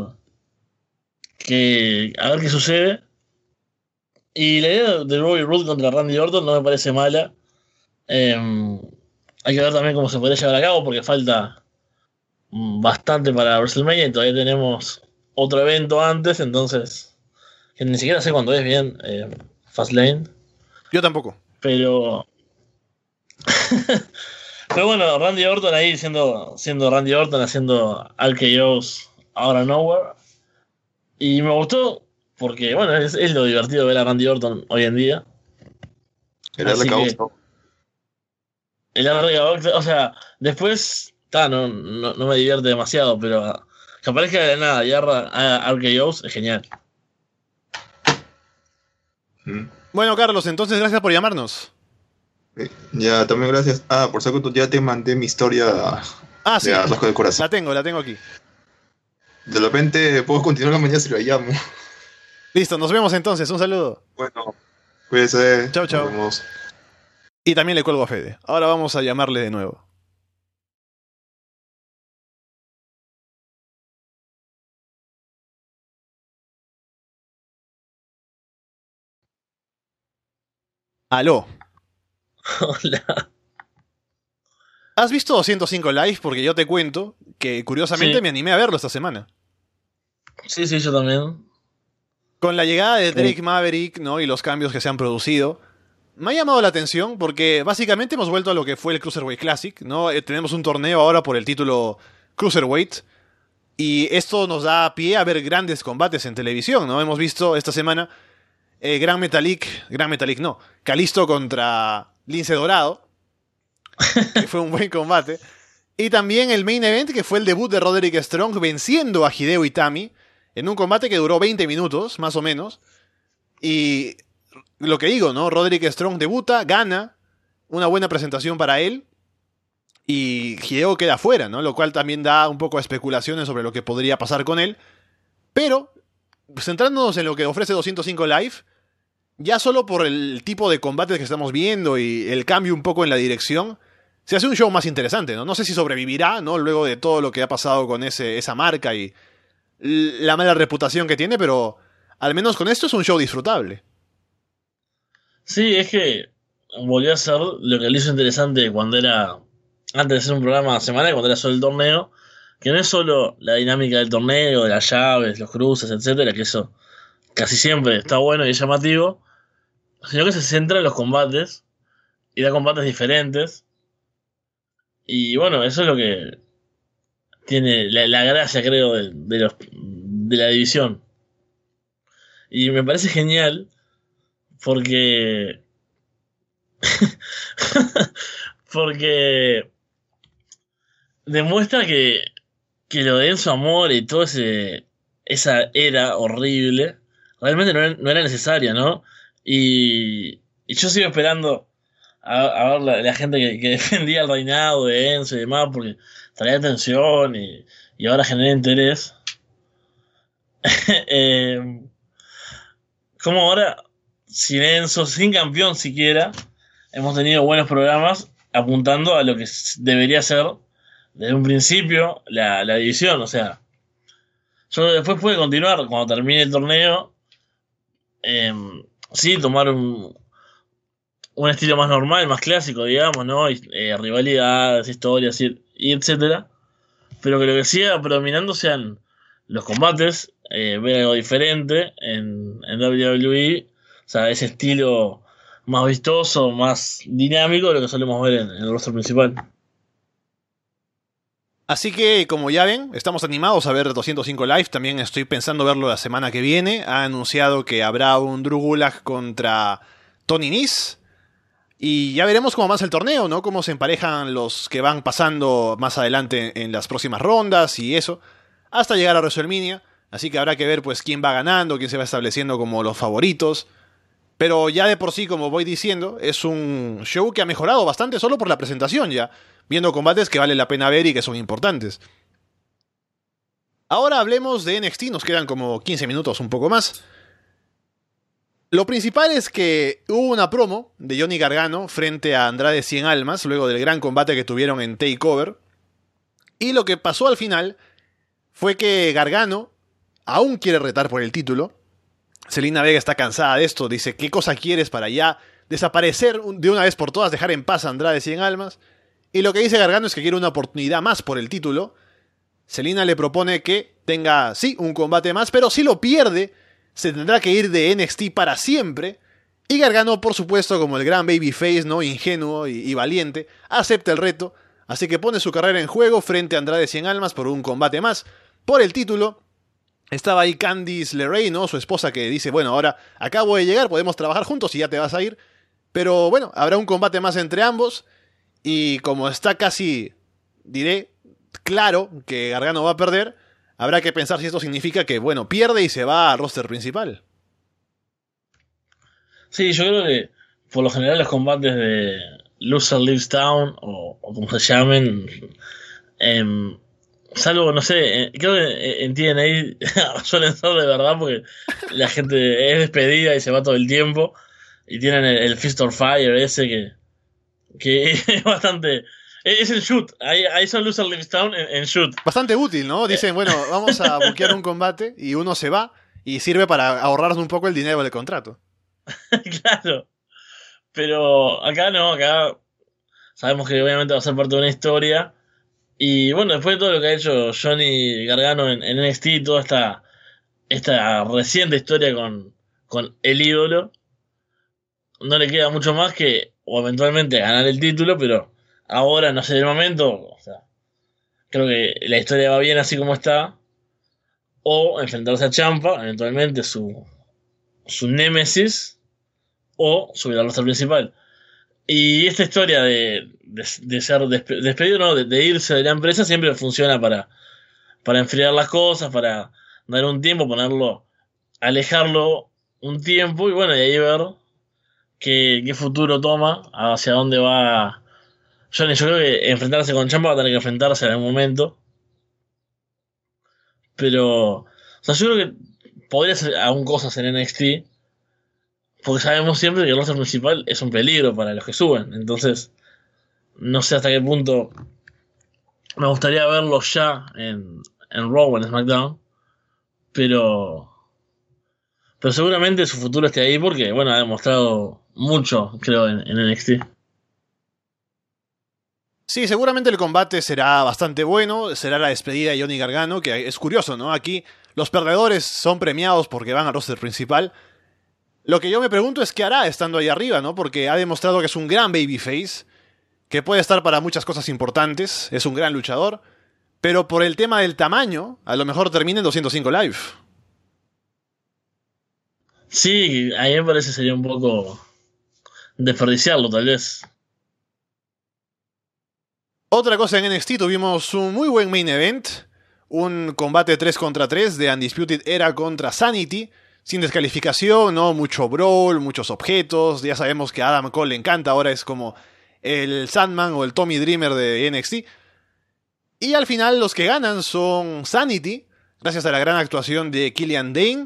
qué, a ver qué sucede. Y la idea de Bobby Roode contra Randy Orton no me parece mala. Eh, hay que ver también cómo se podría llevar a cabo, porque falta bastante para WrestleMania y todavía tenemos otro evento antes, entonces que ni siquiera sé cuándo es bien, eh, Fastlane. Yo tampoco. Pero pero bueno, Randy Orton ahí siendo, siendo Randy Orton haciendo R K Os out of nowhere. Y me gustó porque, bueno, es, es lo divertido de ver a Randy Orton hoy en día. El R K O. El R K O, o sea, después, ta, no, no, no me divierte demasiado, pero que aparezca de la nada y haga R K Os es genial. Mm. Bueno, Carlos, entonces gracias por llamarnos. Ya, también gracias. Ah, por cierto, ya te mandé mi historia Ah, sí. de Rasgo del Corazón. La tengo, la tengo aquí. De repente puedo continuar la mañana si lo llamo. Listo, nos vemos entonces. Un saludo. Bueno, cuídese. Chau, chau. Nos vemos. Y también le cuelgo a Fede. Ahora vamos a llamarle de nuevo. Aló. Hola. ¿Has visto doscientos cinco Live? Porque yo te cuento que curiosamente Sí. me animé a verlo esta semana. Sí, sí, yo también. Con la llegada de Drake Sí. Maverick, ¿no? Y los cambios que se han producido, me ha llamado la atención porque básicamente hemos vuelto a lo que fue el Cruiserweight Classic, ¿no? Eh, tenemos un torneo ahora por el título Cruiserweight y esto nos da pie a ver grandes combates en televisión, ¿no? Hemos visto esta semana eh, Gran Metalik, Gran Metalik no, Kalisto contra Lince Dorado, que fue un buen combate, y también el main event que fue el debut de Roderick Strong venciendo a Hideo Itami en un combate que duró veinte minutos, más o menos. Y lo que digo, ¿no? Roderick Strong debuta, gana, una buena presentación para él, y Hideo queda fuera, ¿no? Lo cual también da un poco de especulaciones sobre lo que podría pasar con él. Pero, centrándonos en lo que ofrece doscientos cinco Live, ya solo por el tipo de combates que estamos viendo y el cambio un poco en la dirección, se hace un show más interesante, ¿no? No sé si sobrevivirá, ¿no? Luego de todo lo que ha pasado con ese, esa marca y la mala reputación que tiene, pero al menos con esto es un show disfrutable. Sí, es que volvió a ser lo que le hizo interesante cuando era, antes de hacer un programa semanal, cuando era solo el torneo, que no es solo la dinámica del torneo, de las llaves, los cruces, etcétera, que eso casi siempre está bueno y es llamativo, sino que se centra en los combates y da combates diferentes. Y bueno, eso es lo que tiene la, la gracia, creo, de, de, los, de la división. Y me parece genial porque porque demuestra que, que lo de Enzo Amore y todo ese esa era horrible realmente no era, no era necesaria, ¿no? Y, y yo sigo esperando a, a ver la, la gente que, que defendía el reinado de Enzo y demás porque traía atención y, y ahora genera interés. eh, como ahora sin Enzo, sin campeón siquiera, hemos tenido buenos programas apuntando a lo que debería ser desde un principio la, la división. O sea, yo después pude continuar cuando termine el torneo. Eh, sí, tomar un, un estilo más normal, más clásico, digamos, ¿no? Y, eh, rivalidades, historias y, y etcétera. Pero que lo que siga predominando sean los combates, eh, ver algo diferente en, en W W E. O sea, ese estilo más vistoso, más dinámico de lo que solemos ver en, en el roster principal. Así que, como ya ven, estamos animados a ver doscientos cinco Live. También estoy pensando verlo la semana que viene. Ha anunciado que habrá un Drew Gulak contra Tony Nese. Y ya veremos cómo avanza el torneo, ¿no? Cómo se emparejan los que van pasando más adelante en las próximas rondas y eso, hasta llegar a WrestleMania. Así que habrá que ver pues quién va ganando, quién se va estableciendo como los favoritos. Pero ya de por sí, como voy diciendo, es un show que ha mejorado bastante solo por la presentación ya, viendo combates que vale la pena ver y que son importantes. Ahora hablemos de N X T, nos quedan como quince minutos, un poco más. Lo principal es que hubo una promo de Johnny Gargano frente a Andrade Cien Almas, luego del gran combate que tuvieron en TakeOver. Y lo que pasó al final fue que Gargano aún quiere retar por el título. Zelina Vega está cansada de esto, dice, ¿qué cosa quieres para ya desaparecer de una vez por todas, dejar en paz a Andrade Cien Almas? Y lo que dice Gargano es que quiere una oportunidad más por el título. Zelina le propone que tenga, sí, un combate más, pero si lo pierde, se tendrá que ir de N X T para siempre. Y Gargano, por supuesto, como el gran babyface, ¿no? Ingenuo y, y valiente, acepta el reto. Así que pone su carrera en juego frente a Andrade Cien Almas por un combate más por el título. Estaba ahí Candice LeRae, ¿no? Su esposa, que dice, bueno, ahora acabo de llegar, podemos trabajar juntos y ya te vas a ir. Pero bueno, habrá un combate más entre ambos. Y como está casi, diré, claro que Gargano va a perder, habrá que pensar si esto significa que, bueno, pierde y se va al roster principal. Sí, yo creo que por lo general los combates de Loser Leaves Town, o, o como se llamen, eh, salvo, no sé, eh, creo que en T N A suelen ser de verdad porque la gente es despedida y se va todo el tiempo, y tienen el, el Fist of Fire ese que, que es bastante... Es el shoot, ahí, ahí son Loser Leaves Town en, en shoot. Bastante útil, ¿no? Dicen, bueno, vamos a buquear un combate y uno se va y sirve para ahorrarnos un poco el dinero del contrato. Claro, pero acá no, acá sabemos que obviamente va a ser parte de una historia. Y bueno, después de todo lo que ha hecho Johnny Gargano en, en N X T, toda esta, esta reciente historia con, con el ídolo, no le queda mucho más que o eventualmente ganar el título, pero ahora no sé el momento. O sea, creo que la historia va bien así como está, o enfrentarse a Ciampa, eventualmente su, su némesis, o subir al roster principal. Y esta historia de, de, de ser despe- despedido, ¿no? De, de irse de la empresa siempre funciona para, para enfriar las cosas, para dar un tiempo, ponerlo, alejarlo un tiempo, y bueno, y ahí ver qué, qué futuro toma, hacia dónde va Johnny. Yo creo que enfrentarse con Ciampa va a tener que enfrentarse en algún momento, pero o sea, yo creo que podría hacer aún cosas en N X T, porque sabemos siempre que el roster principal es un peligro para los que suben. Entonces, no sé hasta qué punto me gustaría verlo ya en, en Raw o en SmackDown. Pero, pero seguramente su futuro esté ahí porque, bueno, ha demostrado mucho, creo, en, en N X T. Sí, seguramente el combate será bastante bueno, será la despedida de Johnny Gargano, que es curioso, ¿no? Aquí los perdedores son premiados porque van al roster principal. Lo que yo me pregunto es qué hará estando ahí arriba, ¿no? Porque ha demostrado que es un gran babyface, que puede estar para muchas cosas importantes, es un gran luchador, pero por el tema del tamaño, a lo mejor termina en doscientos cinco Live. Sí, a mí me parece sería un poco desperdiciarlo, tal vez. Otra cosa en N X T, tuvimos un muy buen main event, un combate tres contra tres de Undisputed Era contra Sanity, sin descalificación, ¿no? Mucho brawl, muchos objetos. Ya sabemos que a Adam Cole le encanta, ahora es como el Sandman o el Tommy Dreamer de N X T. Y al final los que ganan son Sanity, gracias a la gran actuación de Killian Dane.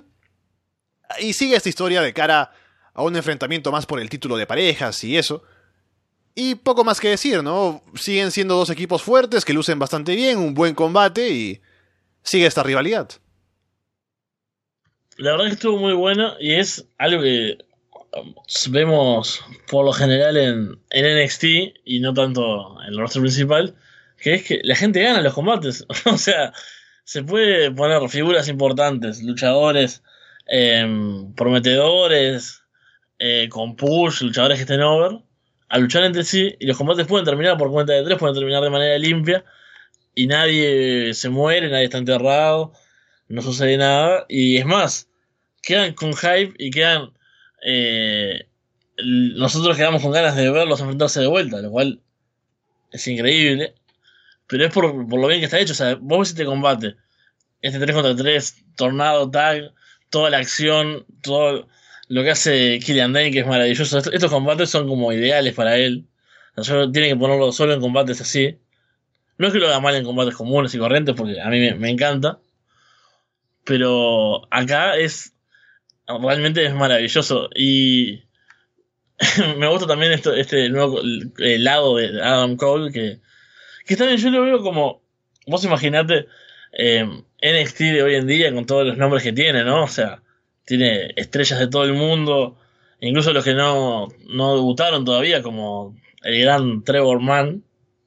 Y sigue esta historia de cara a un enfrentamiento más por el título de parejas y eso. Y poco más que decir, ¿no? Siguen siendo dos equipos fuertes que lucen bastante bien, un buen combate y sigue esta rivalidad. La verdad que estuvo muy bueno y es algo que vemos por lo general en, en N X T y no tanto en el roster principal, que es que la gente gana los combates. O sea, se puede poner figuras importantes, luchadores eh, prometedores, eh, con push, luchadores que estén over, a luchar entre sí, y los combates pueden terminar por cuenta de tres, pueden terminar de manera limpia, y nadie se muere, nadie está enterrado, no sucede nada, y es más, quedan con hype y quedan... Eh, nosotros quedamos con ganas de verlos enfrentarse de vuelta, lo cual es increíble, pero es por, por lo bien que está hecho. O sea, vos ves este combate, este tres contra tres, tornado, tag, toda la acción, todo lo que hace Killian Dane, que es maravilloso. Estos, estos combates son como ideales para él. O sea, tiene que ponerlo solo en combates así. No es que lo haga mal en combates comunes y corrientes, porque a mí me, me encanta, pero acá es realmente es maravilloso. Y me gusta también esto, este nuevo el lado de Adam Cole, que, que también yo lo veo como, vos imaginate eh, N X T de hoy en día con todos los nombres que tiene, ¿no? O sea, tiene estrellas de todo el mundo, incluso los que no, no debutaron todavía, como el gran Trevor Mann.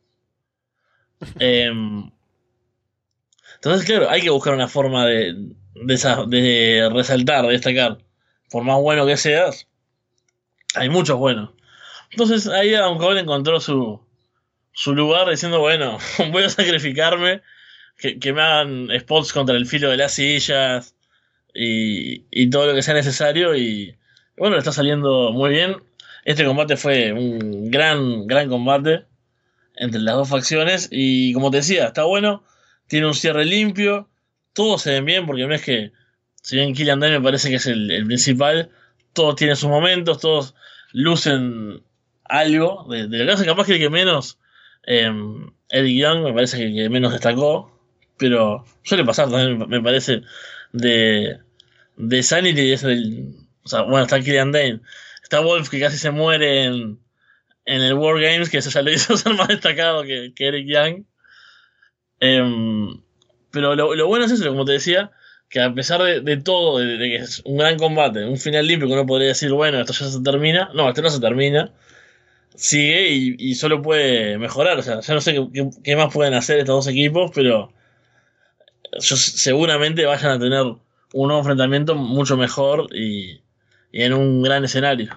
Eh, entonces, claro, hay que buscar una forma de, de, esa, de resaltar, de destacar. Por más bueno que seas, hay muchos buenos. Entonces ahí Adam Cole encontró su, su lugar diciendo, bueno, voy a sacrificarme, que, que me hagan spots contra el filo de las sillas y, y todo lo que sea necesario. Y bueno, le está saliendo muy bien. Este combate fue un gran, gran combate entre las dos facciones. Y como te decía, está bueno, tiene un cierre limpio, todos se ven bien, porque no es que, si bien Killian Dane me parece que es el, el principal, todos tienen sus momentos, todos lucen algo de, de la clase. Capaz que el que menos, eh, Eric Young me parece que el que menos destacó, pero suele pasar también, me parece, de, de Sanity, es el, o sea, bueno, está Killian Dane, está Wolf, que casi se muere en, en el War Games, que eso ya lo hizo ser más destacado que, que Eric Young. Eh, pero lo, lo bueno es eso, como te decía, que a pesar de, de todo, de, de que es un gran combate, un final limpio que uno podría decir, bueno, esto ya se termina, no, esto no se termina, sigue y, y solo puede mejorar. O sea, ya no sé qué, qué, qué más pueden hacer estos dos equipos, pero ellos seguramente vayan a tener un nuevo enfrentamiento mucho mejor y, y en un gran escenario.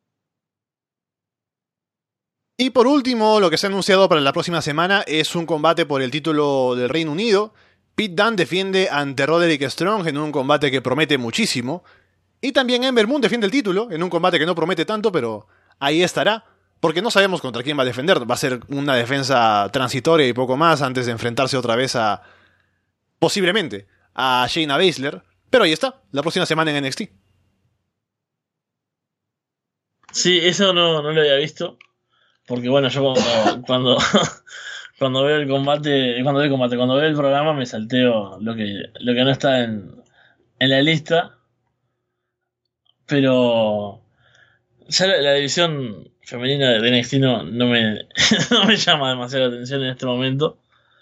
Y por último, lo que se ha anunciado para la próxima semana es un combate por el título del Reino Unido. Pete Dunne defiende ante Roderick Strong en un combate que promete muchísimo. Y también Ember Moon defiende el título en un combate que no promete tanto, pero ahí estará. Porque no sabemos contra quién va a defender. Va a ser una defensa transitoria y poco más antes de enfrentarse otra vez a, posiblemente, a Shayna Baszler. Pero ahí está, la próxima semana en N X T. Sí, eso no, no lo había visto. Porque bueno, yo cuando cuando, cuando veo el combate, cuando veo el combate, cuando veo el programa me salteo lo que, lo que no está en, en la lista. Pero ya la, la división femenina de N X T no, no me no me llama demasiado la atención en este momento.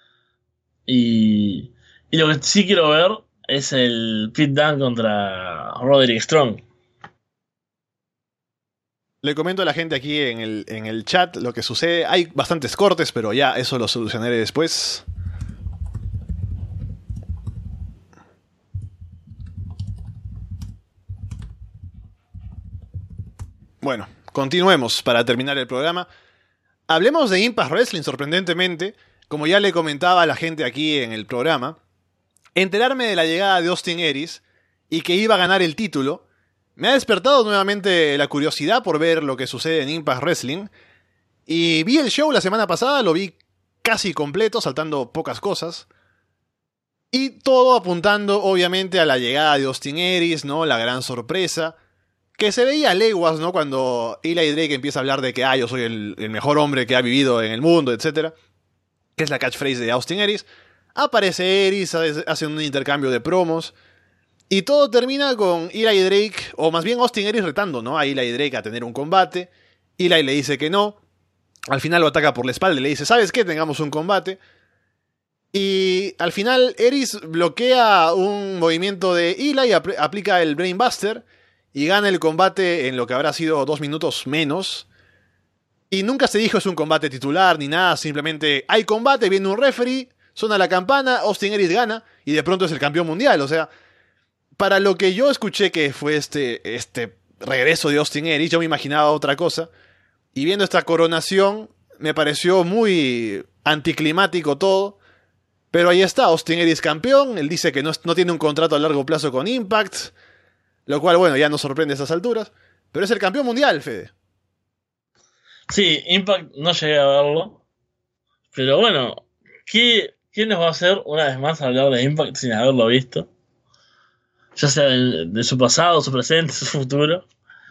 Y, y lo que sí quiero ver es el Pete Dunne contra Roderick Strong. Le comento a la gente aquí en el, en el chat lo que sucede. Hay bastantes cortes, pero ya eso lo solucionaré después. Bueno, continuemos para terminar el programa. Hablemos de Impact Wrestling, sorprendentemente. Como ya le comentaba a la gente aquí en el programa, enterarme de la llegada de Austin Aries y que iba a ganar el título me ha despertado nuevamente la curiosidad por ver lo que sucede en Impact Wrestling. Y vi el show la semana pasada, lo vi casi completo, saltando pocas cosas. Y todo apuntando, obviamente, a la llegada de Austin Aries, ¿no? La gran sorpresa. Que se veía a leguas, ¿no? Cuando Eli Drake empieza a hablar de que, ah, yo soy el, el mejor hombre que ha vivido en el mundo, etcétera. Que es la catchphrase de Austin Aries. Aparece Aries, hace un intercambio de promos. Y todo termina con Eli Drake, o más bien Austin Aries retando, ¿no? A Eli Drake a tener un combate. Eli le dice que no. Al final lo ataca por la espalda y le dice, ¿sabes qué? Tengamos un combate. Y al final Eris bloquea un movimiento de Eli y apl- aplica el Brainbuster y gana el combate en lo que habrá sido dos minutos menos. Y nunca se dijo es un combate titular ni nada, simplemente hay combate, viene un referee, suena la campana, Austin Aries gana y de pronto es el campeón mundial. O sea, para lo que yo escuché que fue este, este regreso de Austin Aries, yo me imaginaba otra cosa. Y viendo esta coronación, me pareció muy anticlimático todo. Pero ahí está, Austin Aries campeón, él dice que no, no tiene un contrato a largo plazo con Impact, lo cual, bueno, ya nos sorprende a estas alturas. Pero es el campeón mundial, Fede. Sí, Impact no llegué a verlo. Pero bueno, ¿qué, ¿quién nos va a hacer una vez más hablar de Impact sin haberlo visto? Ya sea de, de su pasado, su presente, su futuro.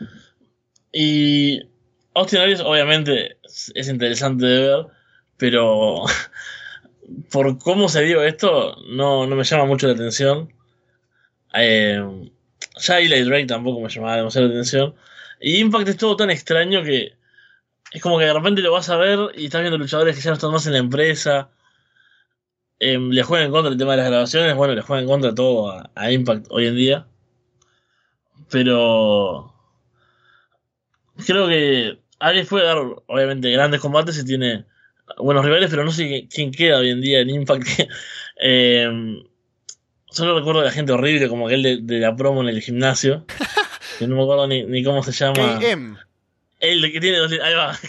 Y Austin Aries obviamente es, es interesante de ver, pero por cómo se dio esto no, no me llama mucho la atención. Eh, ya Eli Drake tampoco me llamaba demasiado la atención. Y Impact es todo tan extraño que es como que de repente lo vas a ver y estás viendo luchadores que ya no están más en la empresa. Eh, le juegan en contra el tema de las grabaciones. Bueno, le juegan en contra todo a, a Impact hoy en día. Pero creo que Aries puede dar, obviamente, grandes combates y tiene buenos rivales, pero no sé quién queda hoy en día en Impact. eh, solo recuerdo a la gente horrible, como aquel de, de la promo en el gimnasio. Que no me acuerdo ni, ni cómo se llama. K M. El de que tiene dos. Ahí va.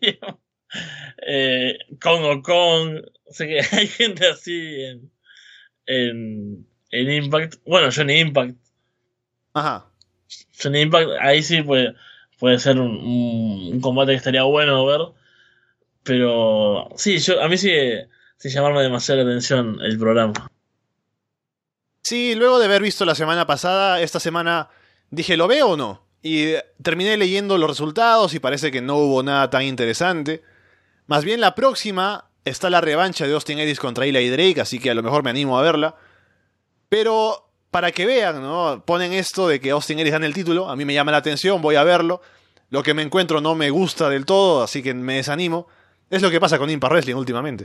eh, Kong o Kong. O sea que hay gente así en, en, en Impact. Bueno, Johnny Impact. Ajá. Johnny Impact, ahí sí puede, puede ser un, un, un combate que estaría bueno ver. Pero sí, yo a mí sigue sin llamarme demasiado la atención el programa. Sí, luego de haber visto la semana pasada, esta semana dije, ¿lo veo o no? Y terminé leyendo los resultados y parece que no hubo nada tan interesante. Más bien la próxima está la revancha de Austin Aries contra Eli Drake, así que a lo mejor me animo a verla. Pero para que vean, ¿no? Ponen esto de que Austin Aries gane el título, a mí me llama la atención, voy a verlo. Lo que me encuentro no me gusta del todo, así que me desanimo. Es lo que pasa con Impact Wrestling últimamente.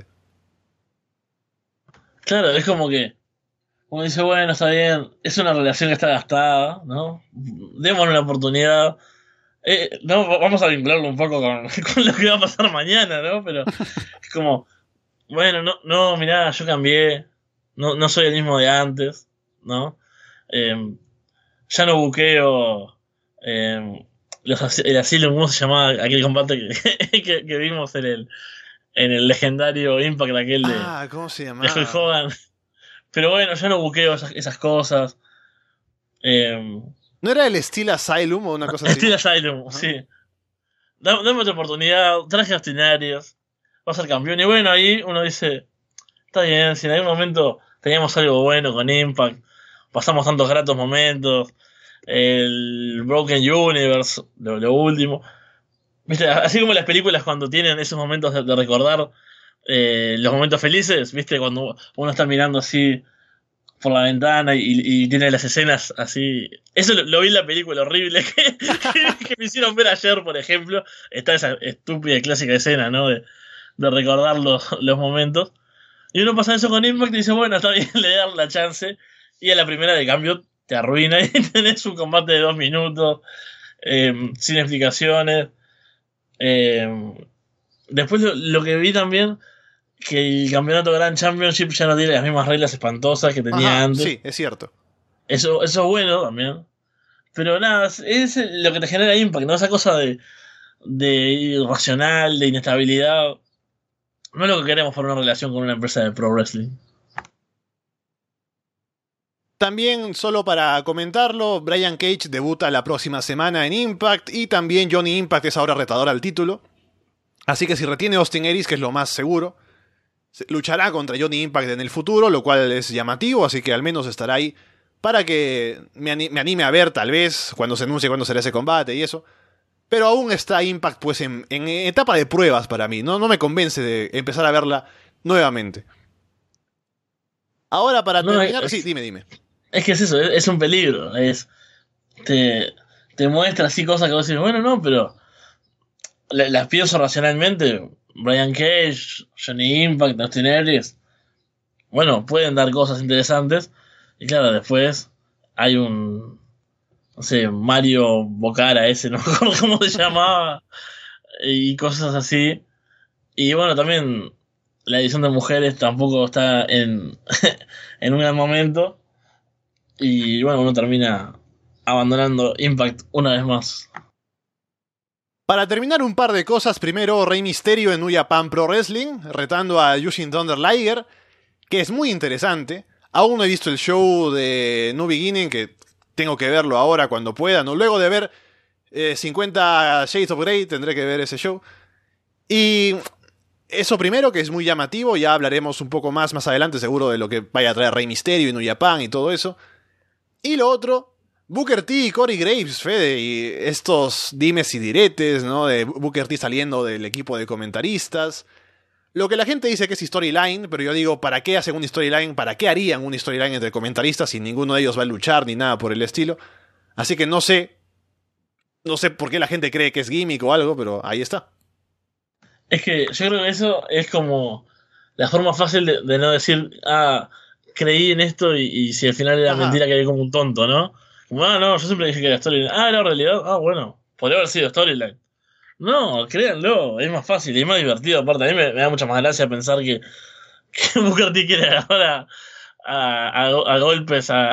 Claro, es como que uno dice, bueno, está bien, es una relación que está gastada, ¿no? Démosle una oportunidad. Eh, no, vamos a vincularlo un poco con, con lo que va a pasar mañana, ¿no? Pero es como, bueno, no, no, mirá, yo cambié, no, no soy el mismo de antes, ¿no? Eh, ya no buqueo eh, los, el asilo, ¿cómo se llamaba aquel combate que, que, que vimos en el, en el legendario Impact aquel de, Ah, ¿cómo se de llama? Hulk Hogan? Pero bueno, yo no buqueo esas, esas cosas. Eh, ¿No era el Steel Asylum o una cosa así? Steel Asylum, ¿no? Sí. Dame, dame otra oportunidad, traje a Austin Aries, va a ser campeón. Y bueno, ahí uno dice, está bien, si en algún momento teníamos algo bueno con Impact, pasamos tantos gratos momentos, el Broken Universe, lo, lo último. ¿Viste? Así como las películas cuando tienen esos momentos de, de recordar eh, los momentos felices, ¿viste? Cuando uno está mirando así por la ventana y, y tiene las escenas así. Eso lo, lo vi en la película horrible que, que, que me hicieron ver ayer, por ejemplo. Está esa estúpida y clásica escena, ¿no? De, de recordar los, los momentos. Y uno pasa eso con Impact y dice, bueno, está bien, le dan la chance. Y a la primera de cambio te arruina y tenés un combate de dos minutos, eh, sin explicaciones. Eh, después lo, lo que vi también, que el campeonato Grand Championship ya no tiene las mismas reglas espantosas que tenía Ajá, antes. sí, es cierto. Eso, eso es bueno también. Pero nada, es, es lo que te genera Impact, ¿no? Esa cosa de, de irracional, de inestabilidad. No es lo que queremos para una relación con una empresa de pro wrestling. También, solo para comentarlo, Brian Cage debuta la próxima semana en Impact y también Johnny Impact es ahora retador al título. Así que si retiene Austin Aries, que es lo más seguro, luchará contra Johnny Impact en el futuro, lo cual es llamativo, así que al menos estará ahí para que me anime a ver tal vez cuando se anuncie cuándo será ese combate y eso. Pero aún está Impact pues en, en etapa de pruebas para mí, ¿no? No me convence de empezar a verla nuevamente. Ahora para No, terminar... es, sí, dime, dime. Es que es eso, es, es un peligro. Es, te, te muestra así cosas que vos decís, bueno, no, pero la- las pienso racionalmente, Brian Cage, Johnny Impact, Austin Aries, bueno, pueden dar cosas interesantes. Y claro, después hay un, no sé, Mario Bocara ese, no me acuerdo cómo se llamaba, y cosas así. Y bueno, también la edición de mujeres tampoco está en, en un gran momento. Y bueno, uno termina abandonando Impact una vez más. Para terminar, un par de cosas. Primero, Rey Mysterio en New Japan Pro Wrestling, retando a Jushin Thunder Liger, que es muy interesante. Aún no he visto el show de New Beginning, que tengo que verlo ahora cuando pueda, ¿no? Luego de ver eh, cincuenta Shades of Grey, tendré que ver ese show. Y eso primero, que es muy llamativo. Ya hablaremos un poco más más adelante, seguro, de lo que vaya a traer Rey Mysterio y New Japan y todo eso. Y lo otro, Booker T y Corey Graves, Fede, y estos dimes y diretes, ¿no? De Booker T saliendo del equipo de comentaristas. Lo que la gente dice que es storyline, pero yo digo, ¿para qué hacen un storyline? ¿Para qué harían un storyline entre comentaristas si ninguno de ellos va a luchar ni nada por el estilo? Así que no sé, no sé por qué la gente cree que es gimmick o algo, pero ahí está. Es que yo creo que eso es como la forma fácil de, de no decir, ah, creí en esto y, y si al final era Ajá. mentira quedé como un tonto, ¿no? Como, ah, no, yo siempre dije que era storyline. Ah, era realidad. Ah, bueno, podría haber sido storyline. No, créanlo, es más fácil y es más divertido. Aparte, a mí me, me da mucha más gracia pensar que, que Booker T quiere agarrar a, a, a, a golpes a,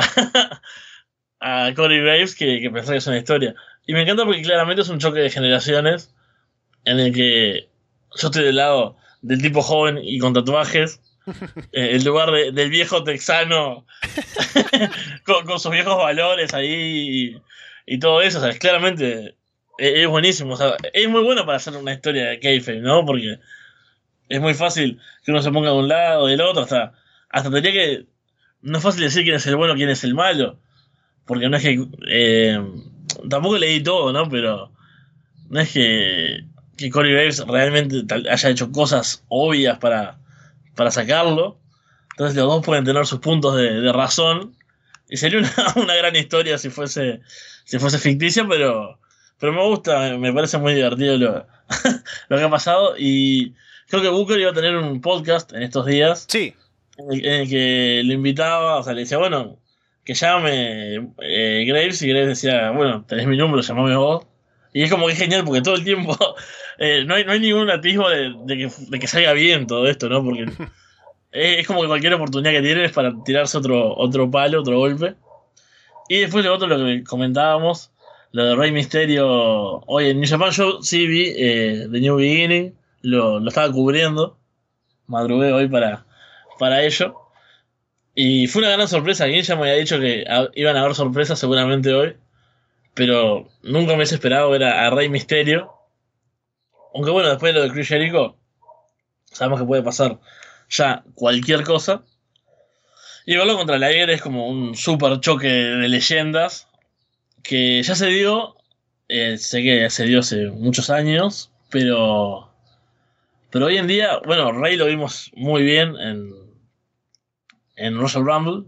a Corey Graves que, que pensar que es una historia. Y me encanta porque claramente es un choque de generaciones en el que yo estoy del lado del tipo joven y con tatuajes, eh, en lugar de, del viejo texano con, con sus viejos valores ahí y, y todo eso. O sea, es claramente es, es buenísimo. O sea, es muy bueno para hacer una historia de kayfabe, ¿no? Porque es muy fácil que uno se ponga de un lado o del otro. Hasta, hasta tendría que. No es fácil decir quién es el bueno, quién es el malo. Porque no es que. Eh, tampoco leí todo, ¿no? Pero no es que. Que Corey Graves realmente haya hecho cosas obvias para, para sacarlo. Entonces los dos pueden tener sus puntos de, de razón. Y sería una, una gran historia si fuese si fuese ficticia, pero pero me gusta, me parece muy divertido lo, lo que ha pasado. Y creo que Booker iba a tener un podcast en estos días Sí. en el, en el que lo invitaba, o sea, le decía, bueno, que llame eh, Graves, y Graves decía, bueno, tenés mi número, llamame vos. Y es como que es genial porque todo el tiempo eh, no, hay, no hay ningún atisbo de, de, que, de que salga bien todo esto, ¿no? Porque es, es como que cualquier oportunidad que tienen es para tirarse otro, otro palo, otro golpe. Y después lo otro, lo que comentábamos, lo de Rey Mysterio. Hoy en New Japan yo sí vi eh, The New Beginning, lo, lo estaba cubriendo, madrugué hoy para, para ello. Y fue una gran sorpresa. Alguien ya me había dicho que a, iban a haber sorpresas seguramente hoy. Pero nunca me hubiese esperado ver a, a Rey Mysterio. Aunque bueno, después de lo de Chris Jericho, sabemos que puede pasar ya cualquier cosa. Y verlo contra Liger es como un super choque de leyendas. Que ya se dio. Eh, sé que ya se dio hace muchos años. Pero. Pero hoy en día, bueno, Rey lo vimos muy bien en. En Royal Rumble.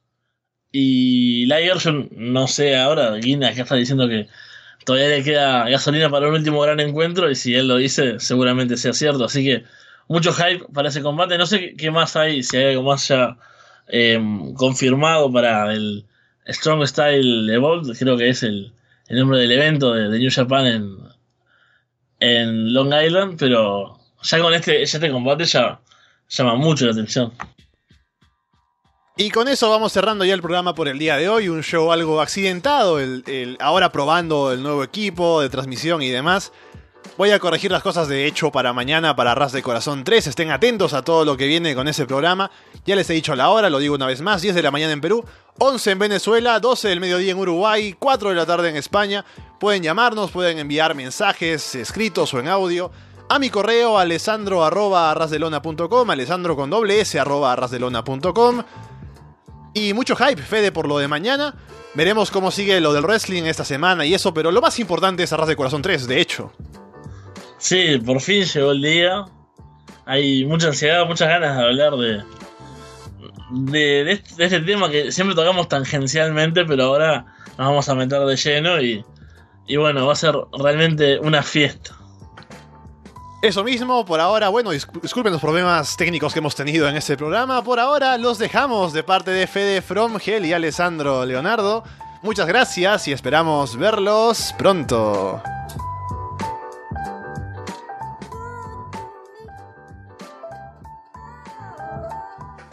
Y Liger, yo no sé ahora, Guinness que está diciendo que todavía le queda gasolina para un último gran encuentro, y si él lo dice, seguramente sea cierto. Así que mucho hype para ese combate. No sé qué más hay, si hay algo más ya eh, confirmado para el Strong Style Evolved, creo que es el, el nombre del evento de, de New Japan en, en Long Island, pero ya con este, ya este combate ya llama mucho la atención. Y con eso vamos cerrando ya el programa por el día de hoy. Un show algo accidentado, el, el, ahora probando el nuevo equipo de transmisión y demás. Voy a corregir las cosas de hecho para mañana, para Ras de Corazón tres. Estén atentos a todo lo que viene con ese programa. Ya les he dicho la hora, lo digo una vez más. diez de la mañana en Perú, once en Venezuela, doce del mediodía en Uruguay, cuatro de la tarde en España. Pueden llamarnos, pueden enviar mensajes escritos o en audio a mi correo alessandro arroba arrasdelona punto com, alessandro con doble s arroba arrasdelona punto com. Y mucho hype, Fede, por lo de mañana. Veremos cómo sigue lo del wrestling esta semana y eso, pero lo más importante es Ras de Corazón tres, de hecho. Sí, por fin llegó el día. Hay mucha ansiedad, muchas ganas de hablar de, de, de, este, de este tema que siempre tocamos tangencialmente, pero ahora nos vamos a meter de lleno y, y bueno, va a ser realmente una fiesta. Eso mismo, por ahora, bueno, discu- disculpen los problemas técnicos que hemos tenido en este programa. Por ahora los dejamos de parte de Fede Fromgel y Alessandro Leonardo. Muchas gracias y esperamos verlos pronto.